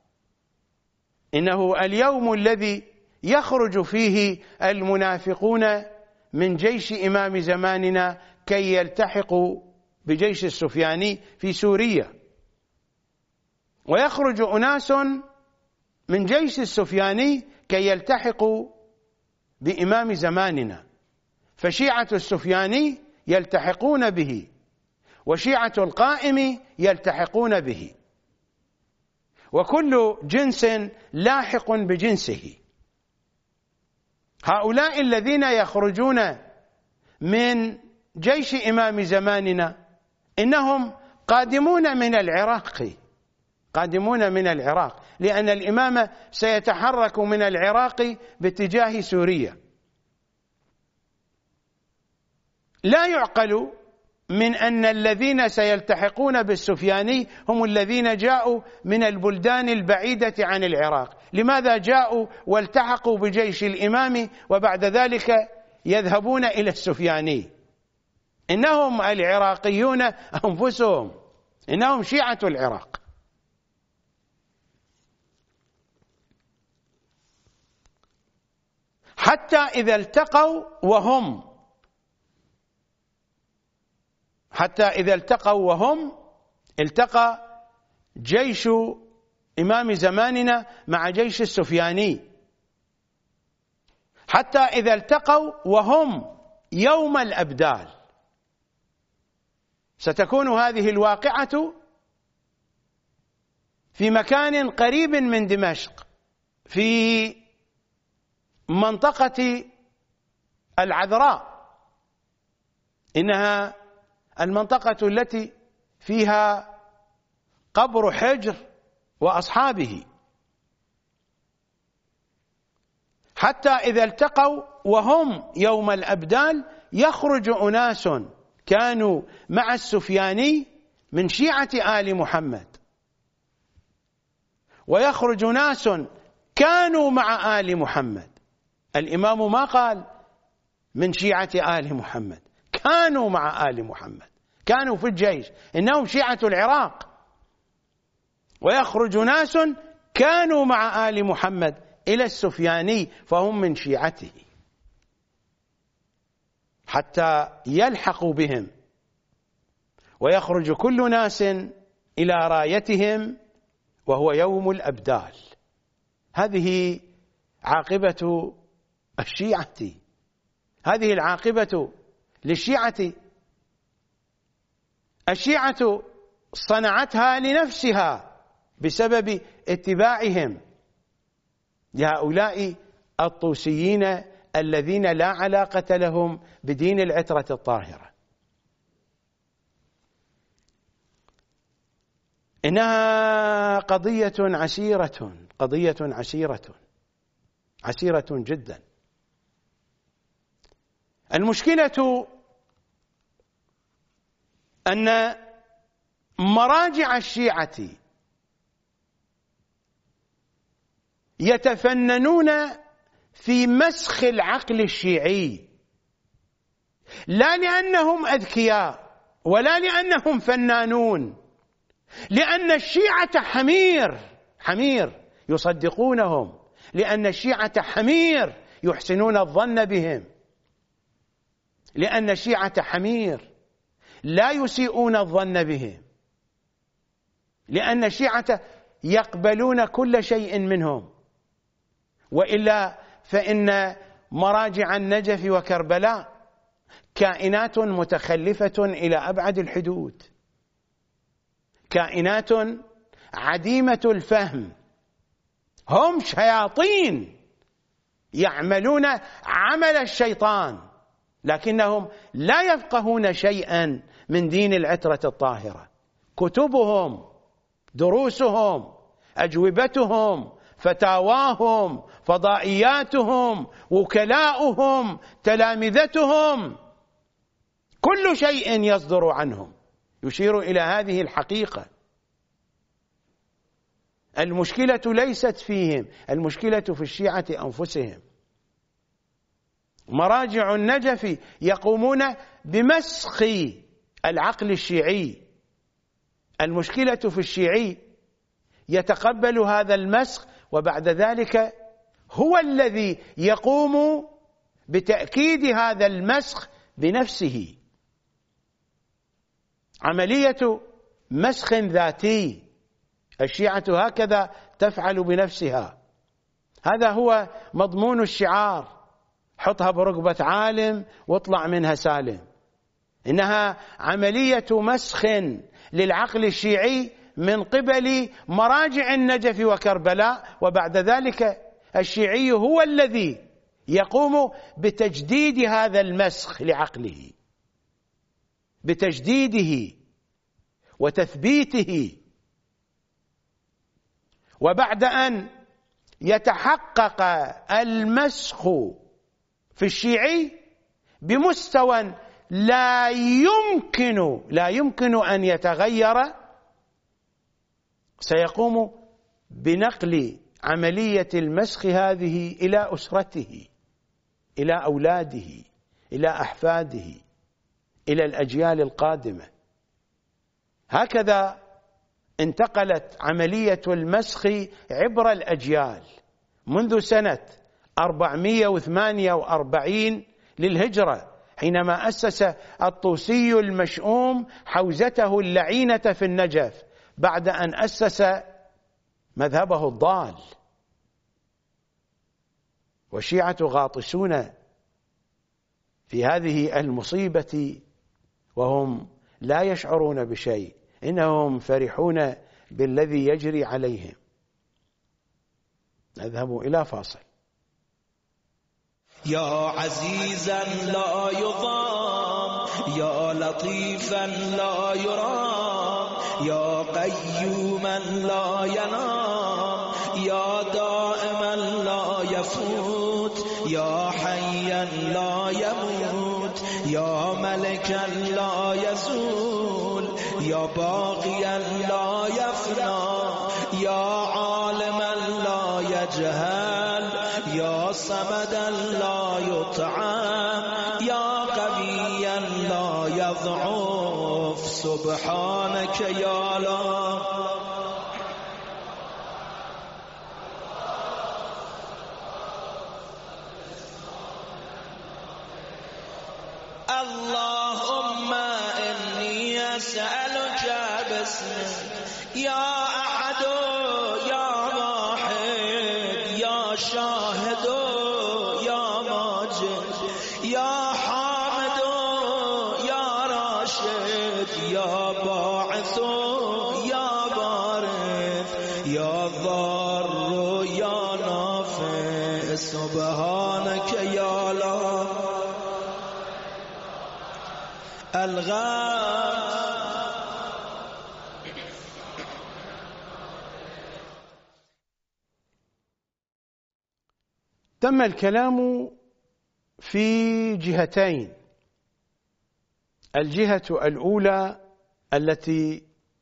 إنه اليوم الذي يخرج فيه المنافقون من جيش إمام زماننا كي يلتحقوا بجيش السفياني في سوريا، ويخرج أناس من جيش السفياني كي يلتحقوا بإمام زماننا، فشيعة السفياني يلتحقون به وشيعة القائم يلتحقون به، وكل جنس لاحق بجنسه. هؤلاء الذين يخرجون من جيش إمام زماننا إنهم قادمون من العراق، لأن الإمام سيتحرك من العراق باتجاه سوريا. لا يعقل من أن الذين سيلتحقون بالسفياني هم الذين جاءوا من البلدان البعيدة عن العراق. لماذا جاءوا والتحقوا بجيش الإمام وبعد ذلك يذهبون إلى السفياني؟ إنهم العراقيون أنفسهم، إنهم شيعة العراق. حتى إذا التقوا وهم التقى جيش إمام زماننا مع جيش السفياني، حتى إذا التقوا وهم يوم الأبدال. ستكون هذه الواقعة في مكان قريب من دمشق، في منطقة العذراء، إنها المنطقة التي فيها قبر حجر وأصحابه. حتى إذا التقوا وهم يوم الأبدال يخرج أناس كانوا مع السفياني من شيعة آل محمد، ويخرج ناس كانوا مع آل محمد. الإمام ما قال من شيعة آل محمد، كانوا مع آل محمد، كانوا في الجيش، إنهم شيعة العراق. ويخرج ناس كانوا مع آل محمد إلى السفياني فهم من شيعته، حتى يلحقوا بهم، ويخرج كل ناس إلى رايتهم وهو يوم الأبدال. هذه عاقبة الشيعة، هذه العاقبة للشيعة. الشيعة صنعتها لنفسها بسبب اتباعهم لهؤلاء الطوسيين الذين لا علاقة لهم بدين العترة الطاهرة. إنها قضية عسيرة جدا. المشكلة أن مراجع الشيعة يتفننون في مسخ العقل الشيعي، لا لأنهم أذكياء ولا لأنهم فنانون، لأن الشيعة حمير يصدقونهم، لأن الشيعة حمير يحسنون الظن بهم، لأن الشيعة حمير لا يسيئون الظن بهم، لأن الشيعة يقبلون كل شيء منهم. وإلا فإن مراجع النجف وكربلاء كائنات متخلفة إلى أبعد الحدود، كائنات عديمة الفهم، هم شياطين يعملون عمل الشيطان، لكنهم لا يفقهون شيئا من دين العترة الطاهرة. كتبهم، دروسهم، أجوبتهم، فتاواهم، فضائياتهم، وكلاؤهم، تلامذتهم، كل شيء يصدر عنهم يشير إلى هذه الحقيقة. المشكلة ليست فيهم، المشكلة في الشيعة أنفسهم. مراجع النجف يقومون بمسخ العقل الشيعي. المشكلة في الشيعي، يتقبل هذا المسخ وبعد ذلك هو الذي يقوم بتأكيد هذا المسخ بنفسه. عملية مسخ ذاتي، الشيعة هكذا تفعل بنفسها. هذا هو مضمون الشعار، حطها بركبة عالم واطلع منها سالم. إنها عملية مسخ للعقل الشيعي من قبل مراجع النجف وكربلاء، وبعد ذلك الشيعي هو الذي يقوم بتجديد هذا المسخ لعقله، بتجديده وتثبيته. وبعد أن يتحقق المسخ في الشيعي بمستوى لا يمكن أن يتغير، سيقوم بنقل عملية المسخ هذه إلى أسرته، إلى أولاده، إلى أحفاده، إلى الأجيال القادمة. هكذا انتقلت عملية المسخ عبر الأجيال منذ سنة 448 للهجرة، حينما أسس الطوسي المشؤوم حوزته اللعينة في النجف بعد أن أسس مذهبه الضال. والشيعة غاطسون في هذه المصيبة وهم لا يشعرون بشيء، إنهم فرحون بالذي يجري عليهم. نذهب إلى فاصل. يا عزيزا لا يضام، يا لطيفا لا يرام، يا قيوما لا ينام، يا دائما لا يفوت، يا حيا لا يموت، يا ملكا لا يزول، يا باقيا لا يفنى، يا عالما لا يجهل، يا صمدا لا يطعم، يا قويا لا يضعف، سبحانك يا الله. اللهم إني أسألك باسمك يا أحد يا واحد يا شاهد يا ماجد يا حامد يا راشد يا باعث يا بارث يا ضار يا نافع، سبحانك يا الله. تم الكلام في جهتين. الجهة الأولى التي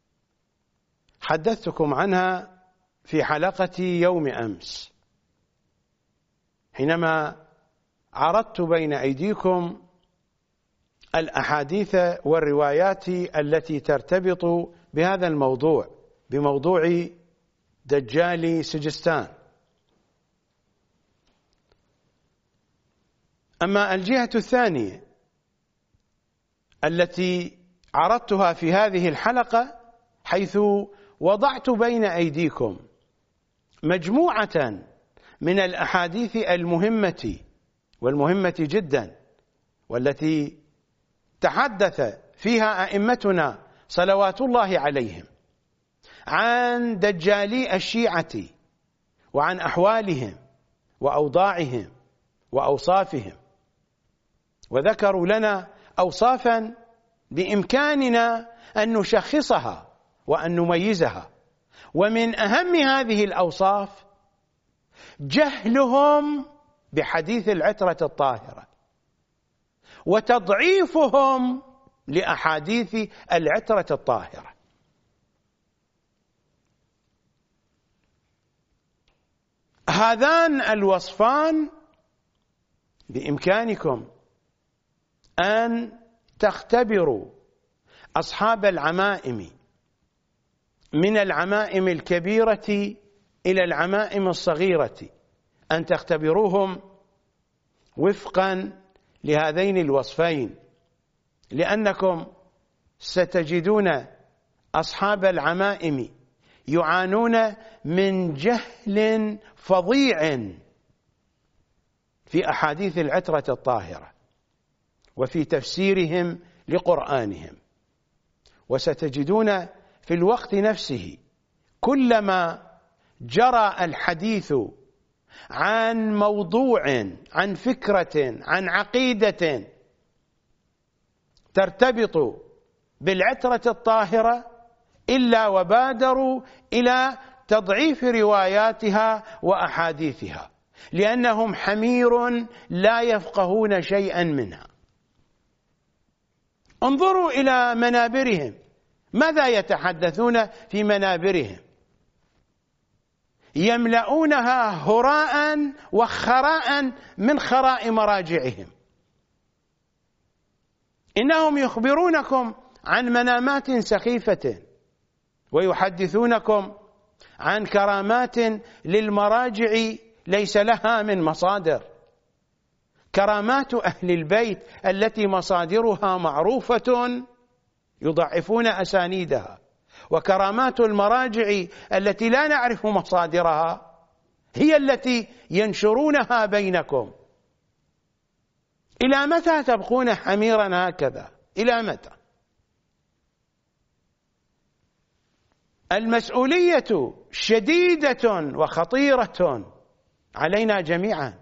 حدثتكم عنها في حلقة يوم أمس، حينما عرضت بين أيديكم الأحاديث والروايات التي ترتبط بهذا الموضوع، بموضوع دجال سجستان. أما الجهة الثانية التي عرضتها في هذه الحلقة، حيث وضعت بين أيديكم مجموعة من الأحاديث المهمة والمهمة جدا، والتي تحدث فيها أئمتنا صلوات الله عليهم عن دجالي الشيعة وعن أحوالهم وأوضاعهم وأوصافهم، وذكروا لنا أوصافا بإمكاننا أن نشخصها وأن نميزها. ومن أهم هذه الأوصاف جهلهم بحديث العترة الطاهرة، وتضعيفهم لأحاديث العترة الطاهرة. هذان الوصفان بإمكانكم أن تختبروا أصحاب العمائم من العمائم الكبيرة إلى العمائم الصغيرة، أن تختبروهم وفقا لهذين الوصفين، لأنكم ستجدون أصحاب العمائم يعانون من جهل فظيع في أحاديث العترة الطاهرة وفي تفسيرهم لقرآنهم، وستجدون في الوقت نفسه كلما جرى الحديث عن موضوع، عن فكرة، عن عقيدة ترتبط بالعترة الطاهرة إلا وبادروا إلى تضعيف رواياتها وأحاديثها، لأنهم حمير لا يفقهون شيئا منها. انظروا إلى منابرهم، ماذا يتحدثون في منابرهم؟ يملؤونها هراء وخراء من خراء مراجعهم. إنهم يخبرونكم عن منامات سخيفة، ويحدثونكم عن كرامات للمراجع ليس لها من مصادر، كرامات أهل البيت التي مصادرها معروفة يضعفون أسانيدها، وكرامات المراجع التي لا نعرف مصادرها هي التي ينشرونها بينكم. إلى متى تبقون حميرا هكذا؟ إلى متى؟ المسؤولية شديدة وخطيرة علينا جميعا.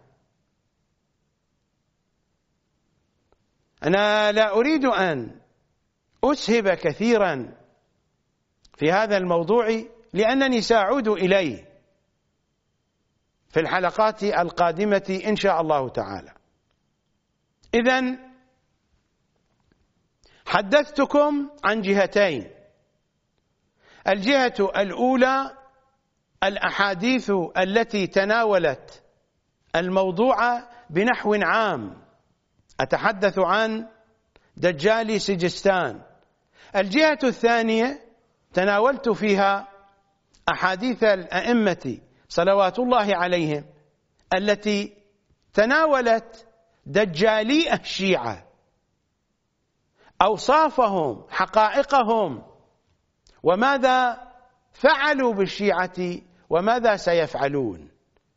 أنا لا أريد أن أسهب كثيرا في هذا الموضوع، لأنني سأعود إليه في الحلقات القادمة إن شاء الله تعالى. إذن حدثتكم عن جهتين. الجهة الأولى الأحاديث التي تناولت الموضوع بنحو عام، أتحدث عن دجال سجستان. الجهة الثانية تناولت فيها أحاديث الأئمة صلوات الله عليهم التي تناولت دجالي الشيعة، أوصافهم، حقائقهم، وماذا فعلوا بالشيعة وماذا سيفعلون،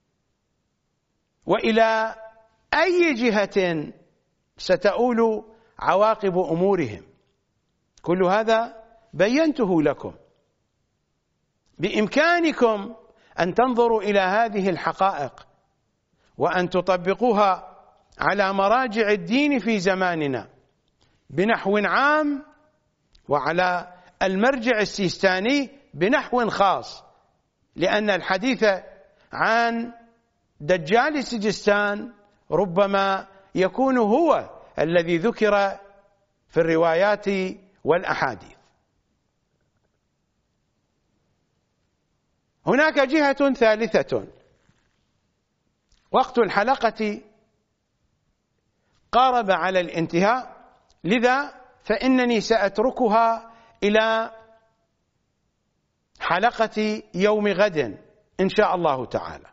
وإلى أي جهة ستؤول عواقب أمورهم. كل هذا بينته لكم. بإمكانكم أن تنظروا إلى هذه الحقائق وأن تطبقوها على مراجع الدين في زماننا بنحو عام، وعلى المرجع السيستاني بنحو خاص، لأن الحديث عن دجال سجستان ربما يكون هو الذي ذكر في الروايات والأحاديث. هناك جهة ثالثة. وقت الحلقة قارب على الانتهاء، لذا فإنني سأتركها إلى حلقة يوم غد إن شاء الله تعالى.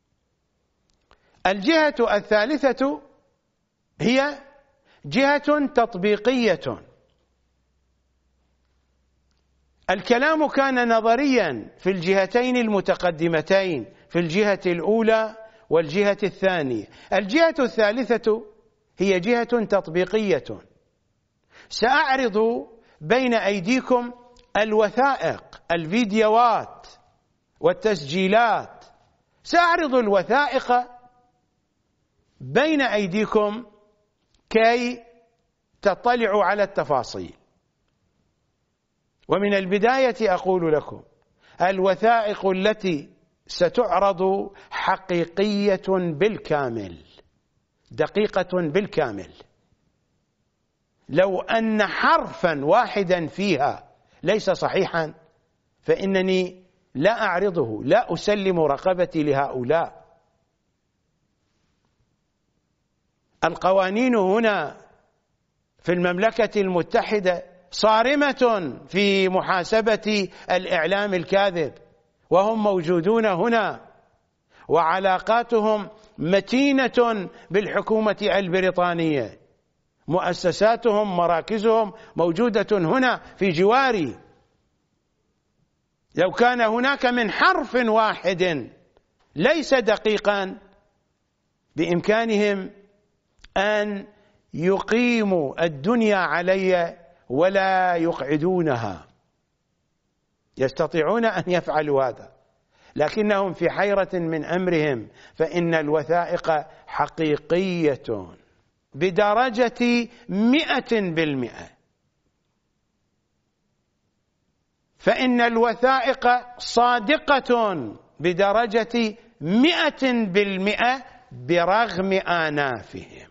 الجهة الثالثة هي جهة تطبيقية. الكلام كان نظريا في الجهتين المتقدمتين، في الجهة الأولى والجهة الثانية. الجهة الثالثة هي جهة تطبيقية. سأعرض بين أيديكم الوثائق، الفيديوهات والتسجيلات. سأعرض الوثائق بين أيديكم كي تطلعوا على التفاصيل. ومن البداية أقول لكم الوثائق التي ستعرض حقيقية بالكامل، دقيقة بالكامل. لو أن حرفا واحدا فيها ليس صحيحا فإنني لا أعرضه، لا أسلم رقبتي لهؤلاء. القوانين هنا في المملكة المتحدة صارمة في محاسبة الإعلام الكاذب، وهم موجودون هنا وعلاقاتهم متينة بالحكومة البريطانية، مؤسساتهم مراكزهم موجودة هنا في جواري. لو كان هناك من حرف واحد ليس دقيقا بإمكانهم أن يقيموا الدنيا علي ولا يقعدونها، يستطيعون أن يفعلوا هذا، لكنهم في حيرة من أمرهم، فإن الوثائق حقيقية بدرجة 100%، فإن الوثائق صادقة بدرجة 100% برغم آنافهم.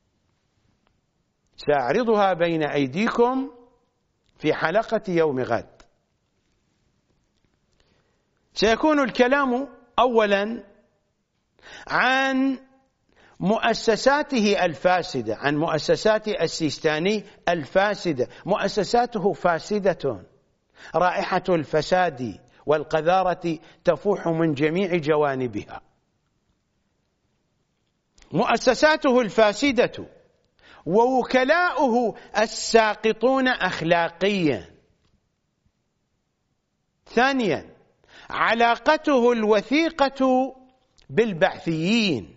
سأعرضها بين أيديكم في حلقة يوم غد. سيكون الكلام أولا عن مؤسساته الفاسدة، عن مؤسسات السيستاني الفاسدة. مؤسساته فاسدة، رائحة الفساد والقذارة تفوح من جميع جوانبها. مؤسساته الفاسدة ووكلاؤه الساقطون أخلاقيا. ثانيا، علاقته الوثيقة بالبعثيين.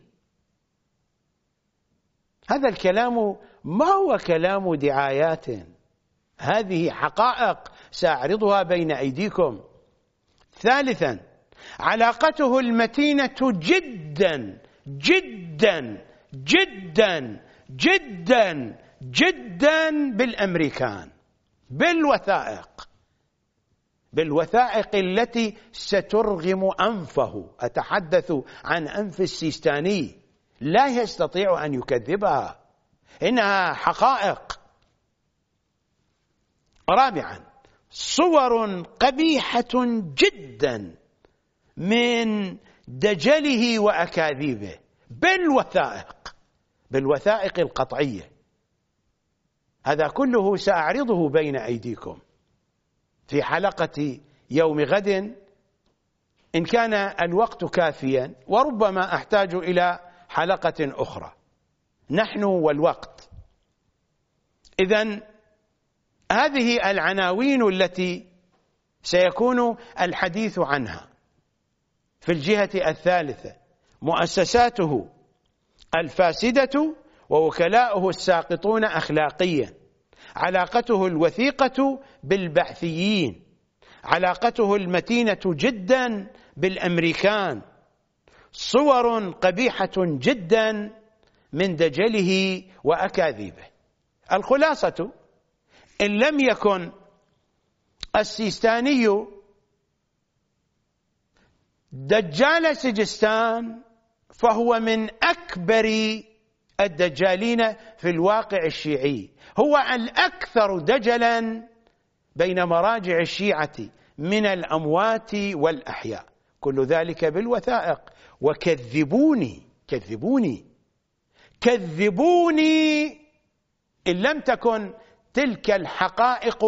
هذا الكلام ما هو كلام دعايات، هذه حقائق سأعرضها بين أيديكم. ثالثا، علاقته المتينة جدا جدا جدا جدا جدا بالأمريكان، بالوثائق التي سترغم أنفه. أتحدث عن أنف السيستاني، لا يستطيع أن يكذبها، إنها حقائق. رابعا، صور قبيحة جدا من دجله وأكاذيبه بالوثائق القطعية. هذا كله سأعرضه بين أيديكم في حلقة يوم غد إن كان الوقت كافيا، وربما أحتاج إلى حلقة أخرى. نحن والوقت. إذن هذه العناوين التي سيكون الحديث عنها. في الجهة الثالثة، مؤسساته الفاسدة ووكلاؤه الساقطون أخلاقيا، علاقته الوثيقة بالبعثيين، علاقته المتينة جدا بالأمريكان، صور قبيحة جدا من دجله وأكاذيبه. الخلاصة، إن لم يكن السيستاني دجال سجستان فهو من أكبر الدجالين في الواقع الشيعي، هو الأكثر دجلا بين مراجع الشيعة من الأموات والأحياء، كل ذلك بالوثائق. وكذبوني إن لم تكن تلك الحقائق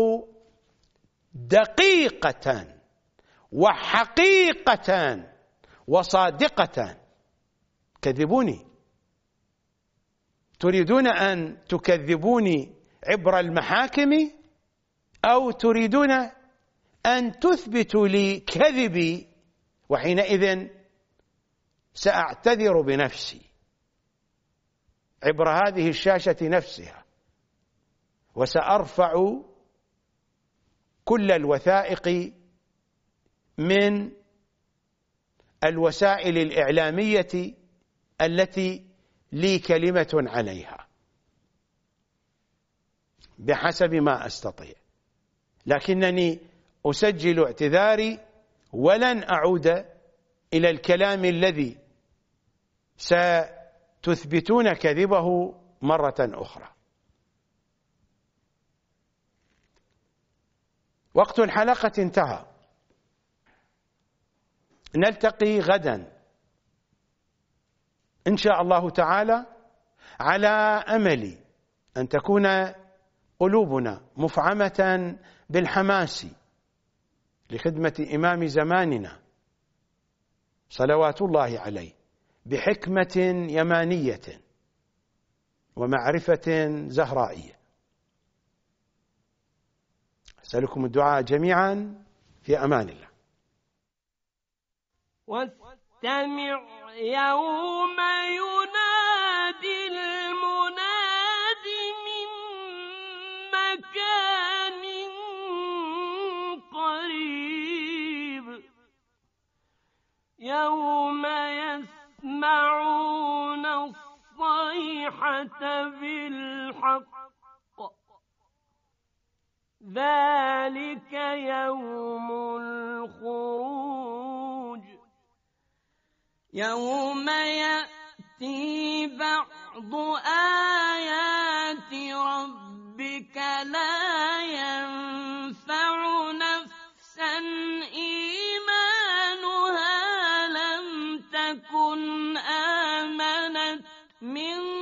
دقيقة وحقيقة وصادقة. كذبوني. تريدون أن تكذبوني عبر المحاكم، أو تريدون أن تثبتوا لي كذبي، وحينئذ سأعتذر بنفسي عبر هذه الشاشة نفسها، وسأرفع كل الوثائق من الوسائل الإعلامية التي لي كلمة عليها بحسب ما أستطيع، لكنني أسجل اعتذاري ولن أعود إلى الكلام الذي ستثبتون كذبه مرة أخرى. وقت الحلقة انتهى. نلتقي غدا إن شاء الله تعالى، على أمل أن تكون قلوبنا مفعمة بالحماس لخدمة إمام زماننا صلوات الله عليه بحكمة يمانية ومعرفة زهرائية. أسألكم الدعاء جميعا، في أمان الله. واستمع يوم ينادي المناد من مكان قريب، يوم يسمعون الصيحة بالحق، ذلك يوم الخروج، يوم يأتي بعض آيات ربك لا ينفع نفسا إيمانها لم تكن آمنت من